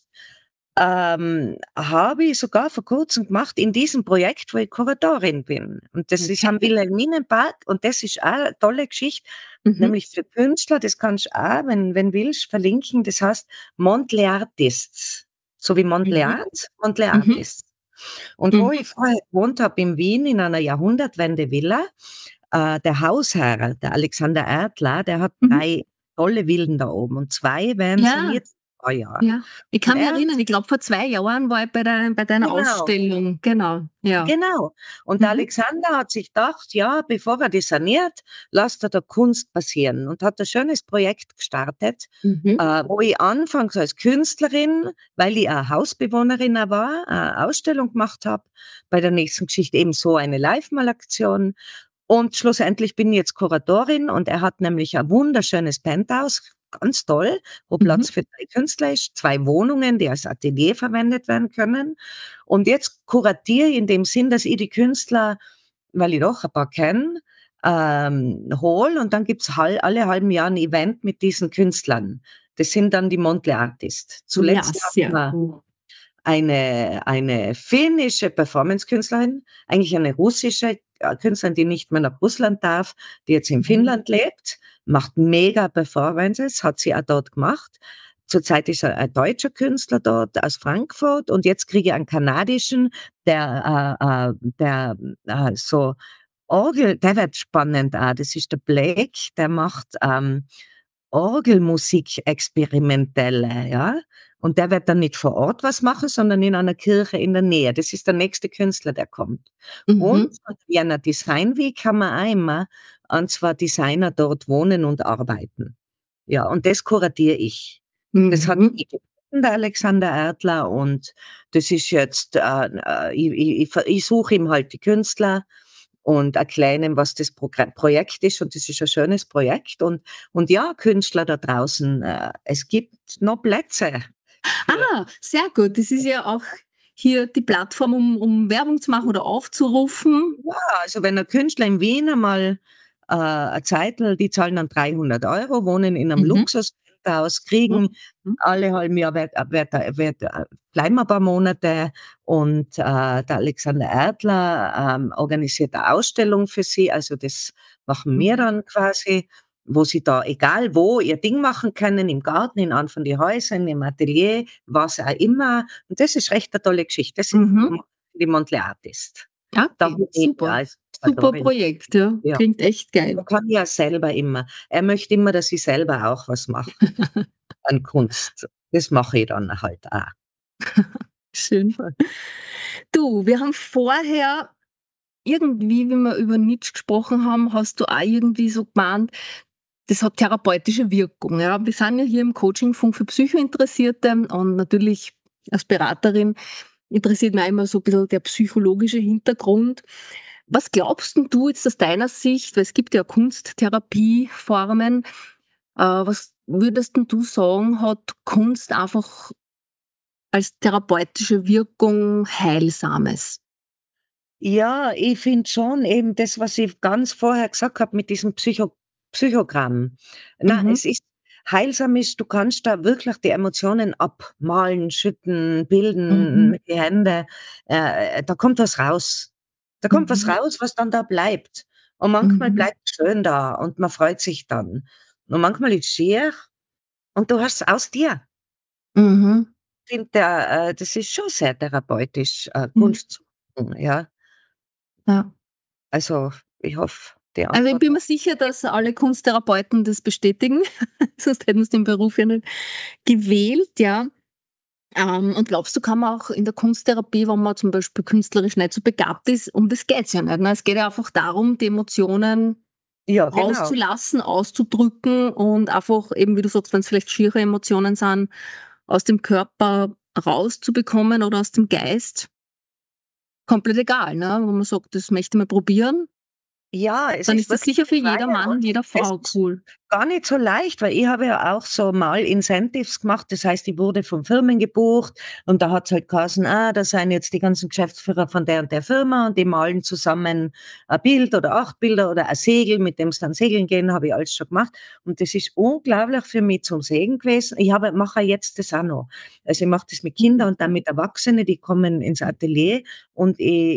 Speaker 2: Habe ich sogar vor Kurzem gemacht in diesem Projekt, wo ich Kuratorin bin. Und das ist am
Speaker 1: Okay.
Speaker 2: Wilhelminenpark und das ist auch 'ne tolle Geschichte,
Speaker 1: Mhm.
Speaker 2: nämlich für Künstler, das kannst du auch, wenn willst, verlinken. Das heißt Monthly Artists, so wie Monthly
Speaker 1: Mhm.
Speaker 2: Art, Monthly
Speaker 1: Mhm.
Speaker 2: Artists. Und wo
Speaker 1: Mhm.
Speaker 2: ich vorher gewohnt habe in Wien in einer Jahrhundertwende-Villa, der Hausherr, der Alexander Erdler, der hat
Speaker 1: Mhm.
Speaker 2: 3 tolle Villen da oben und 2 werden
Speaker 1: Ja,
Speaker 2: saniert vor ein paar Jahren.
Speaker 1: ja. Ich
Speaker 2: Und
Speaker 1: kann mich
Speaker 2: er hat
Speaker 1: erinnern, ich glaube, vor 2 Jahren war ich bei deiner
Speaker 2: genau.
Speaker 1: Ausstellung. Genau, ja.
Speaker 2: Genau. Und der
Speaker 1: Mhm.
Speaker 2: Alexander hat sich gedacht, ja, bevor er das saniert, lasst er da Kunst passieren und hat ein schönes Projekt gestartet,
Speaker 1: Mhm.
Speaker 2: wo ich anfangs als Künstlerin, weil ich auch Hausbewohnerin auch war, eine Ausstellung gemacht habe, bei der nächsten Geschichte eben so eine Live-Malaktion und schlussendlich bin ich jetzt Kuratorin und er hat nämlich ein wunderschönes Penthouse, ganz toll, wo
Speaker 1: Mhm.
Speaker 2: Platz für 3 Künstler ist, 2 Wohnungen, die als Atelier verwendet werden können. Und jetzt kuratiere ich in dem Sinn, dass ich die Künstler, weil ich doch ein paar kenne, hole und dann gibt's alle halben Jahr ein Event mit diesen Künstlern. Das sind dann die Monthly Artists.
Speaker 1: Ja,
Speaker 2: Zuletzt hatten
Speaker 1: sehr
Speaker 2: wir
Speaker 1: cool.
Speaker 2: eine finnische Performance-Künstlerin, eigentlich eine russische Künstlerin, die nicht mehr nach Russland darf, die jetzt in
Speaker 1: Mhm.
Speaker 2: Finnland lebt, macht mega Performances, hat sie auch dort gemacht. Zurzeit ist ein deutscher Künstler dort aus Frankfurt und jetzt kriege ich einen kanadischen, der so Orgel, der wird spannend auch. Das ist der Blake, der macht Orgelmusik experimentelle, ja. Und der wird dann nicht vor Ort was machen, sondern in einer Kirche in der Nähe. Das ist der nächste Künstler, der kommt. Und
Speaker 1: Mhm.
Speaker 2: von Vienna Design Week haben wir auch immer, und zwar Designer dort wohnen und arbeiten. Ja, und das kuratiere ich. Das hat
Speaker 1: Mhm.
Speaker 2: ich gefunden, der Alexander Erdler, und das ist jetzt, ich suche ihm halt die Künstler und erkläre ihm, was das Projekt ist, und das ist ein schönes Projekt und ja, Künstler da draußen, es gibt noch Plätze für
Speaker 1: Sehr gut. Das ist ja auch hier die Plattform, um Werbung zu machen oder aufzurufen?
Speaker 2: Ja, also wenn ein Künstler in Wien einmal eine Zeitl, die zahlen dann 300 €, wohnen in einem
Speaker 1: Mhm.
Speaker 2: Luxuspenthouse, kriegen
Speaker 1: Mhm.
Speaker 2: alle halben Jahr bleiben ein paar Monate und der Alexander Erdler organisiert eine Ausstellung für sie, also das machen wir
Speaker 1: Mhm.
Speaker 2: dann quasi, wo sie da, egal wo, ihr Ding machen können, im Garten, in einem von den Häusern, im Atelier, was auch immer. Und das ist recht eine tolle Geschichte. Das sind
Speaker 1: Mhm.
Speaker 2: die Monthly Artist.
Speaker 1: Ja,
Speaker 2: Da
Speaker 1: okay,
Speaker 2: bin ich
Speaker 1: super.
Speaker 2: als
Speaker 1: Super
Speaker 2: Kuratorin.
Speaker 1: Projekt, ja.
Speaker 2: Ja.
Speaker 1: Klingt echt
Speaker 2: Er
Speaker 1: geil.
Speaker 2: kann ja selber immer. Er möchte immer, dass ich selber auch was mache an Kunst. Das mache ich dann halt auch.
Speaker 1: Schön. Du, wir haben vorher irgendwie, wie wir über Nietzsche gesprochen haben, hast du auch irgendwie so gemeint, das hat therapeutische Wirkung. Ja. Wir sind ja hier im Coachingfunk für Psychointeressierte und natürlich als Beraterin interessiert mich auch immer so ein bisschen der psychologische Hintergrund. Was glaubst denn du jetzt aus deiner Sicht, weil es gibt ja Kunsttherapieformen, was würdest denn du sagen, hat Kunst einfach als therapeutische Wirkung Heilsames?
Speaker 2: Ja, ich finde schon eben das, was ich ganz vorher gesagt habe mit diesem Psychogramm. Na,
Speaker 1: Mhm,
Speaker 2: es ist heilsam ist, du kannst da wirklich die Emotionen abmalen, schütten, bilden
Speaker 1: mhm,
Speaker 2: mit die Hände. Da kommt was raus. Da kommt was
Speaker 1: mhm,
Speaker 2: raus, was dann da bleibt. Und manchmal
Speaker 1: mhm,
Speaker 2: bleibt es schön da und man freut sich dann. Und manchmal ist es schier und du hast es aus dir.
Speaker 1: mhm,
Speaker 2: Ich finde, das ist schon sehr therapeutisch,
Speaker 1: mhm,
Speaker 2: Kunst zu machen, ja.
Speaker 1: ja.
Speaker 2: Also, ich hoffe, die
Speaker 1: Also, ich
Speaker 2: Antwort
Speaker 1: bin
Speaker 2: war
Speaker 1: mir sicher, dass alle Kunsttherapeuten das bestätigen, sonst hätten sie den Beruf ja nicht gewählt, ja. Und glaubst du, kann man auch in der Kunsttherapie, wenn man zum Beispiel künstlerisch nicht so begabt ist, um das geht's ja nicht, ne? Es geht ja einfach darum, die Emotionen
Speaker 2: ja, genau.
Speaker 1: rauszulassen, auszudrücken und einfach eben, wie du sagst, wenn's vielleicht schiere Emotionen sind, aus dem Körper rauszubekommen oder aus dem Geist. Komplett egal, ne? Wo man sagt, das möchte ich mal probieren,
Speaker 2: Ja, es
Speaker 1: dann
Speaker 2: ist
Speaker 1: ist das
Speaker 2: wirklich
Speaker 1: sicher für jeder
Speaker 2: befreiend
Speaker 1: Mann
Speaker 2: und
Speaker 1: und jeder
Speaker 2: es
Speaker 1: Frau
Speaker 2: ist
Speaker 1: cool.
Speaker 2: gar nicht so leicht, weil ich habe ja auch so mal Incentives gemacht. Das heißt, ich wurde von Firmen gebucht und da hat's halt geheißen, da seien jetzt die ganzen Geschäftsführer von der und der Firma und die malen zusammen ein Bild oder 8 Bilder oder ein Segel, mit dem sie dann segeln gehen, habe ich alles schon gemacht. Und das ist unglaublich für mich zum Segen gewesen. Mache jetzt das auch noch. Also ich mache das mit Kindern und dann mit Erwachsenen, die kommen ins Atelier und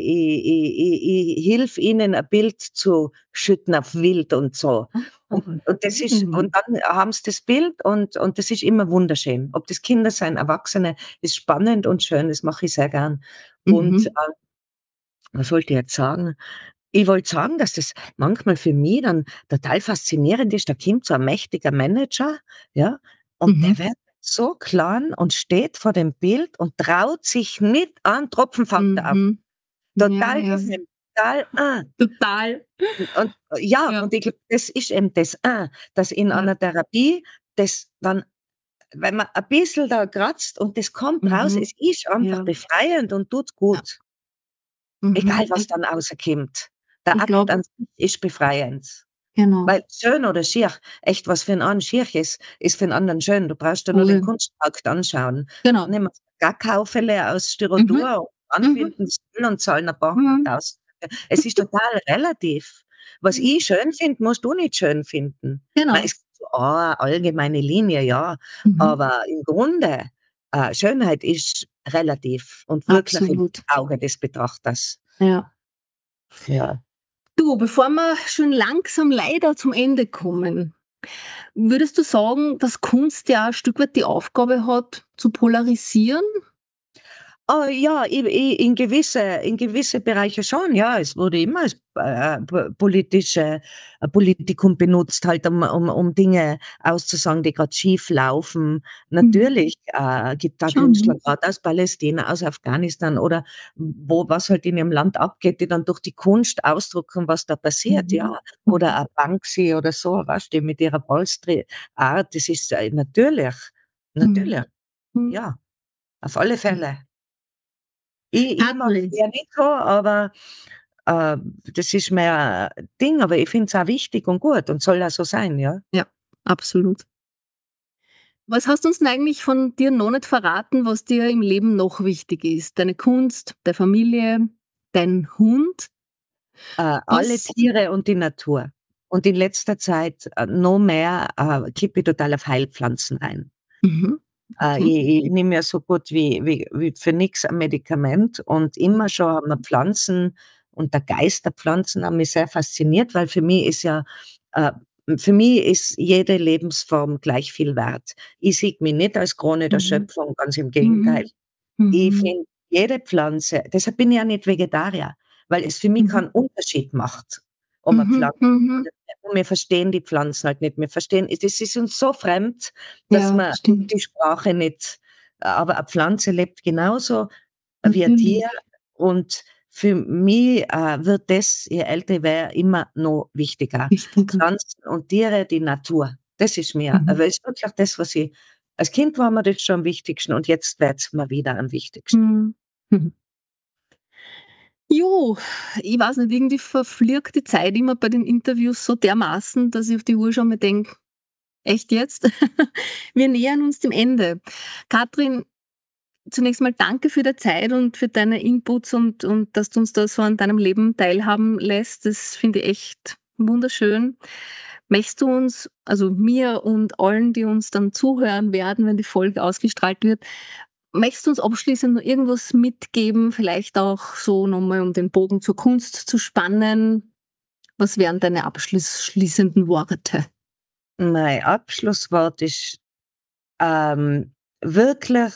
Speaker 2: ich hilf ihnen, ein Bild zu schütten auf wild und so. Und das ist, und
Speaker 1: Mhm.
Speaker 2: dann haben sie das Bild und das ist immer wunderschön. Ob das Kinder sein, Erwachsene, ist spannend und schön, das mache ich sehr gern. Und,
Speaker 1: Mhm.
Speaker 2: was wollte ich jetzt sagen? Ich wollte sagen, dass das manchmal für mich dann total faszinierend ist. Da kommt so ein mächtiger Manager, ja, und
Speaker 1: Mhm.
Speaker 2: der wird so klein und steht vor dem Bild und traut sich nicht, einen Tropfen fängt er ab.
Speaker 1: Mhm. Ja,
Speaker 2: Total
Speaker 1: ja.
Speaker 2: gefilmt, total,
Speaker 1: Total.
Speaker 2: und ja,
Speaker 1: Ja,
Speaker 2: und ich glaube, das ist eben das, dass in
Speaker 1: ja.
Speaker 2: einer Therapie das dann, wenn man ein bisschen da kratzt und das kommt raus,
Speaker 1: Mhm.
Speaker 2: es ist einfach
Speaker 1: Ja,
Speaker 2: befreiend und tut
Speaker 1: ja.
Speaker 2: gut, egal
Speaker 1: Mhm.
Speaker 2: was dann rauskommt. Der
Speaker 1: Ich
Speaker 2: Akt
Speaker 1: glaube,
Speaker 2: an sich ist befreiend.
Speaker 1: genau.
Speaker 2: Weil schön oder schier, echt, was für 'n einen schier ist für 'n anderen schön. Du brauchst dir nur den
Speaker 1: Voll.
Speaker 2: Kunstmarkt anschauen.
Speaker 1: Genau.
Speaker 2: Nehmen wir Kakaofälle aus
Speaker 1: Mhm.
Speaker 2: Styrodur und
Speaker 1: Mhm.
Speaker 2: anbinden und zahlen ein paar
Speaker 1: Mhm.
Speaker 2: 100.000. Es ist total relativ. Was
Speaker 1: Mhm.
Speaker 2: ich schön finde, musst du nicht schön finden. Man
Speaker 1: Genau.
Speaker 2: ist so, allgemeine Linie, ja,
Speaker 1: Mhm.
Speaker 2: aber im Grunde, Schönheit ist relativ und wirklich im
Speaker 1: Absolut.
Speaker 2: Auge des Betrachters.
Speaker 1: Ja.
Speaker 2: Ja.
Speaker 1: Du, bevor wir schon langsam leider zum Ende kommen, würdest du sagen, dass Kunst ja ein Stück weit die Aufgabe hat, zu polarisieren?
Speaker 2: Ja, in gewisse Bereiche schon, ja. Es wurde immer als, Politikum benutzt, halt, um Dinge auszusagen, die grad schief laufen.
Speaker 1: Mhm.
Speaker 2: Natürlich, gibt da
Speaker 1: Schon,
Speaker 2: Künstler,
Speaker 1: ne?
Speaker 2: grad aus Palästina, aus Afghanistan oder wo was halt in ihrem Land abgeht, die dann durch die Kunst ausdrücken, was da passiert, ja.
Speaker 1: Mhm.
Speaker 2: Oder
Speaker 1: Mhm.
Speaker 2: a Banksy oder so, weißt du, mit ihrer Art, das ist, natürlich,
Speaker 1: Mhm.
Speaker 2: natürlich,
Speaker 1: Mhm.
Speaker 2: ja, auf alle
Speaker 1: Mhm.
Speaker 2: Fälle. Ich mag's
Speaker 1: Totally.
Speaker 2: eher nicht so, aber, das ist mehr Ding, aber ich finde es auch wichtig und gut und soll auch so sein, ja.
Speaker 1: Ja, absolut. Was hast du uns denn eigentlich von dir noch nicht verraten, was dir im Leben noch wichtig ist? Deine Kunst, deine Familie, dein Hund?
Speaker 2: Alle
Speaker 1: Was?
Speaker 2: Tiere und die Natur. Und in letzter Zeit noch mehr kippe ich total auf Heilpflanzen ein.
Speaker 1: Mhm. Okay.
Speaker 2: Ich nehme ja so gut wie für nichts ein Medikament und immer schon haben wir Pflanzen und der Geist der Pflanzen haben mich sehr fasziniert, weil äh, für mich ist jede Lebensform gleich viel wert. Ich sehe mich nicht als Krone der
Speaker 1: Mhm.
Speaker 2: Schöpfung, ganz im Gegenteil.
Speaker 1: Mhm.
Speaker 2: Ich
Speaker 1: Mhm.
Speaker 2: finde jede Pflanze, deshalb bin ich ja nicht Vegetarier, weil es für mich
Speaker 1: Mhm.
Speaker 2: keinen Unterschied macht, ob man
Speaker 1: Mhm.
Speaker 2: Pflanzen
Speaker 1: Mhm.
Speaker 2: oder nicht. Und wir verstehen die Pflanzen halt nicht. Wir verstehen, das ist uns so fremd, dass
Speaker 1: Ja,
Speaker 2: man
Speaker 1: stimmt.
Speaker 2: die Sprache nicht, aber eine Pflanze lebt genauso wie ein Tier.
Speaker 1: Natürlich.
Speaker 2: Und für mich wird das, je älter ich werde, immer noch wichtiger.
Speaker 1: Wichtiger.
Speaker 2: Pflanzen und Tiere, die Natur. Das ist mir,
Speaker 1: Mhm.
Speaker 2: aber es ist wirklich das, was ich, als Kind war mir das schon am wichtigsten und jetzt wird's mir wieder am wichtigsten.
Speaker 1: Mhm. Mhm. Jo, ich weiß nicht, irgendwie verfliegt die Zeit immer bei den Interviews so dermaßen, dass ich auf die Uhr schaue und mir denke: „Echt jetzt?“ Wir nähern uns dem Ende. Katrin, zunächst mal danke für die Zeit und für deine Inputs und dass du uns da so an deinem Leben teilhaben lässt. Das finde ich echt wunderschön. Möchtest du uns, also mir und allen, die uns dann zuhören werden, wenn die Folge ausgestrahlt wird, möchtest du uns abschließend noch irgendwas mitgeben, vielleicht auch so nochmal, um den Bogen zur Kunst zu spannen? Was wären deine abschließenden Worte?
Speaker 2: Mein Abschlusswort ist, wirklich,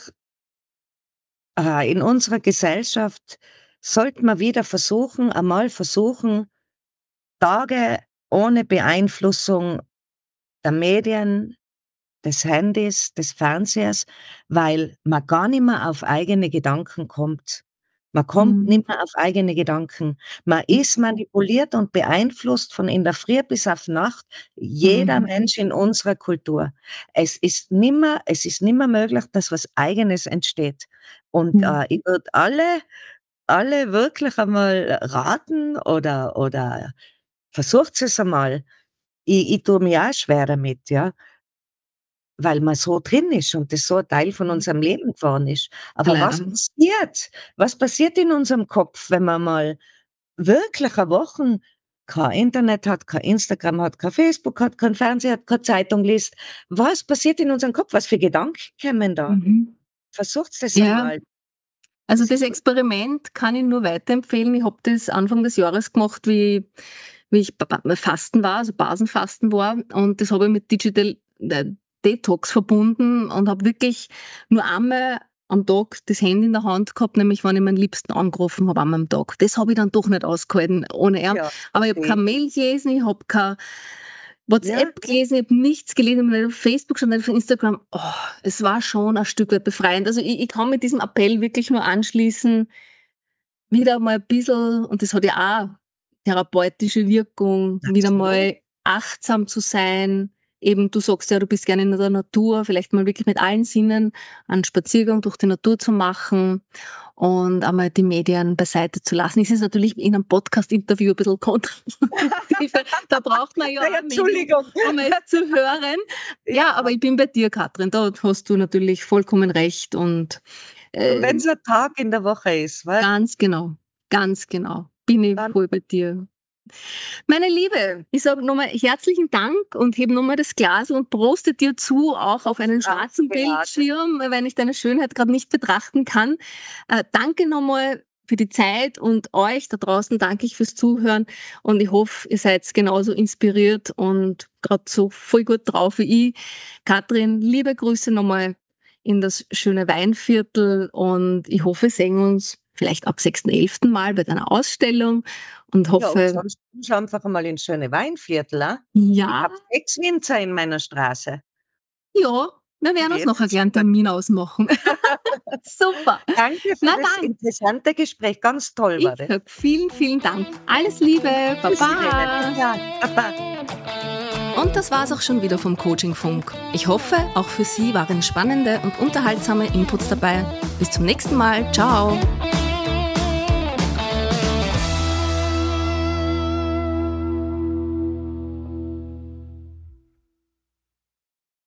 Speaker 2: in unserer Gesellschaft sollte man wieder versuchen, Tage ohne Beeinflussung der Medien, des Handys, des Fernsehers, weil man gar nicht mehr auf eigene Gedanken kommt. Man kommt
Speaker 1: Mhm.
Speaker 2: nicht mehr auf eigene Gedanken. Man ist manipuliert und beeinflusst von in der Früh bis auf Nacht, jeder
Speaker 1: Mhm.
Speaker 2: Mensch in unserer Kultur. Es ist nimmer möglich, dass was Eigenes entsteht. Und,
Speaker 1: Mhm.
Speaker 2: ich würde alle wirklich einmal raten oder versucht's es einmal. Ich tue mir auch schwer damit, ja, weil man so drin ist und das so 'n Teil von
Speaker 1: Mhm.
Speaker 2: unserem Leben geworden ist. Aber was
Speaker 1: Klar.
Speaker 2: passiert? Was passiert in unserem Kopf, wenn man mal wirklich 'ne Wochen kein Internet hat, kein Instagram hat, kein Facebook hat, kein Fernseher hat, keine Zeitung liest? Was passiert in unserem Kopf? Was für Gedanken kämen da?
Speaker 1: Mhm.
Speaker 2: Versucht's das
Speaker 1: Ja,
Speaker 2: einmal.
Speaker 1: also
Speaker 2: Das
Speaker 1: das
Speaker 2: ist
Speaker 1: Experiment kann ich nur weiterempfehlen. Ich habe das Anfang des Jahres gemacht, wie ich Fasten war, also Basenfasten war. Und das habe ich mit Digital Detox verbunden und habe wirklich nur einmal am Tag das Handy in der Hand gehabt, nämlich wenn ich meinen Liebsten angerufen habe, einmal am Tag. Das habe ich dann doch nicht ausgehalten ohne ihn.
Speaker 2: ja,
Speaker 1: Aber ich habe
Speaker 2: verstehe
Speaker 1: keine
Speaker 2: ich.
Speaker 1: Mail gelesen, ich habe keine
Speaker 2: Ja,
Speaker 1: WhatsApp gelesen, ich habe nichts gelesen, nicht auf Facebook, schon nicht auf Instagram. Oh, es war schon ein Stück weit befreiend. Also ich kann mit diesem Appell wirklich nur anschließen, wieder mal ein bisschen, und das hat ja auch therapeutische Wirkung, wieder
Speaker 2: absolut.
Speaker 1: mal achtsam zu sein. Eben, du sagst ja, du bist gerne in der Natur, vielleicht mal wirklich mit allen Sinnen einen Spaziergang durch die Natur zu machen und einmal die Medien beiseite zu lassen. Es ist natürlich in einem Podcast-Interview ein bisschen kontraproduktiv, weil da braucht man ja
Speaker 2: Ja,
Speaker 1: auch Medien,
Speaker 2: Entschuldigung.
Speaker 1: um es zu hören. Ja, aber
Speaker 2: Ja.
Speaker 1: ich bin bei dir, Katrin, da hast du natürlich vollkommen recht und äh,
Speaker 2: Wenn's 'n Tag in der Woche ist, weißt,
Speaker 1: ganz genau. Bin ich
Speaker 2: dann
Speaker 1: voll bei dir. Meine Liebe, ich sage nochmal herzlichen Dank und hebe nochmal das Glas und proste dir zu, auch auf einen
Speaker 2: auch
Speaker 1: schwarzen
Speaker 2: gerade.
Speaker 1: Bildschirm, wenn ich deine Schönheit gerade nicht betrachten kann. Danke nochmal für die Zeit und euch da draußen danke ich fürs Zuhören und ich hoffe, ihr seid genauso inspiriert und gerade so voll gut drauf wie ich. Katrin, liebe Grüße nochmal in das schöne Weinviertel und ich hoffe, wir sehen uns vielleicht ab 6.11. Mal bei deiner Ausstellung und
Speaker 2: Ja, und
Speaker 1: hoffe,
Speaker 2: sonst kommst einfach einmal ins schöne Weinviertel, Ich
Speaker 1: ja,
Speaker 2: habe 6 Winzer in meiner Straße.
Speaker 1: ja, wir werden uns
Speaker 2: Jetzt
Speaker 1: noch einen kleinen Termin ausmachen. Super.
Speaker 2: danke für
Speaker 1: Na
Speaker 2: das
Speaker 1: dann,
Speaker 2: interessante Gespräch. Ganz toll war
Speaker 1: ich
Speaker 2: das.
Speaker 1: sage vielen, vielen Dank. Alles Liebe.
Speaker 2: Tschüss, Irene.
Speaker 1: Baba.
Speaker 2: Ja, baba.
Speaker 1: Und das war's auch schon wieder vom Coaching Funk. Ich hoffe, auch für Sie waren spannende und unterhaltsame Inputs dabei. Bis zum nächsten Mal. Ciao.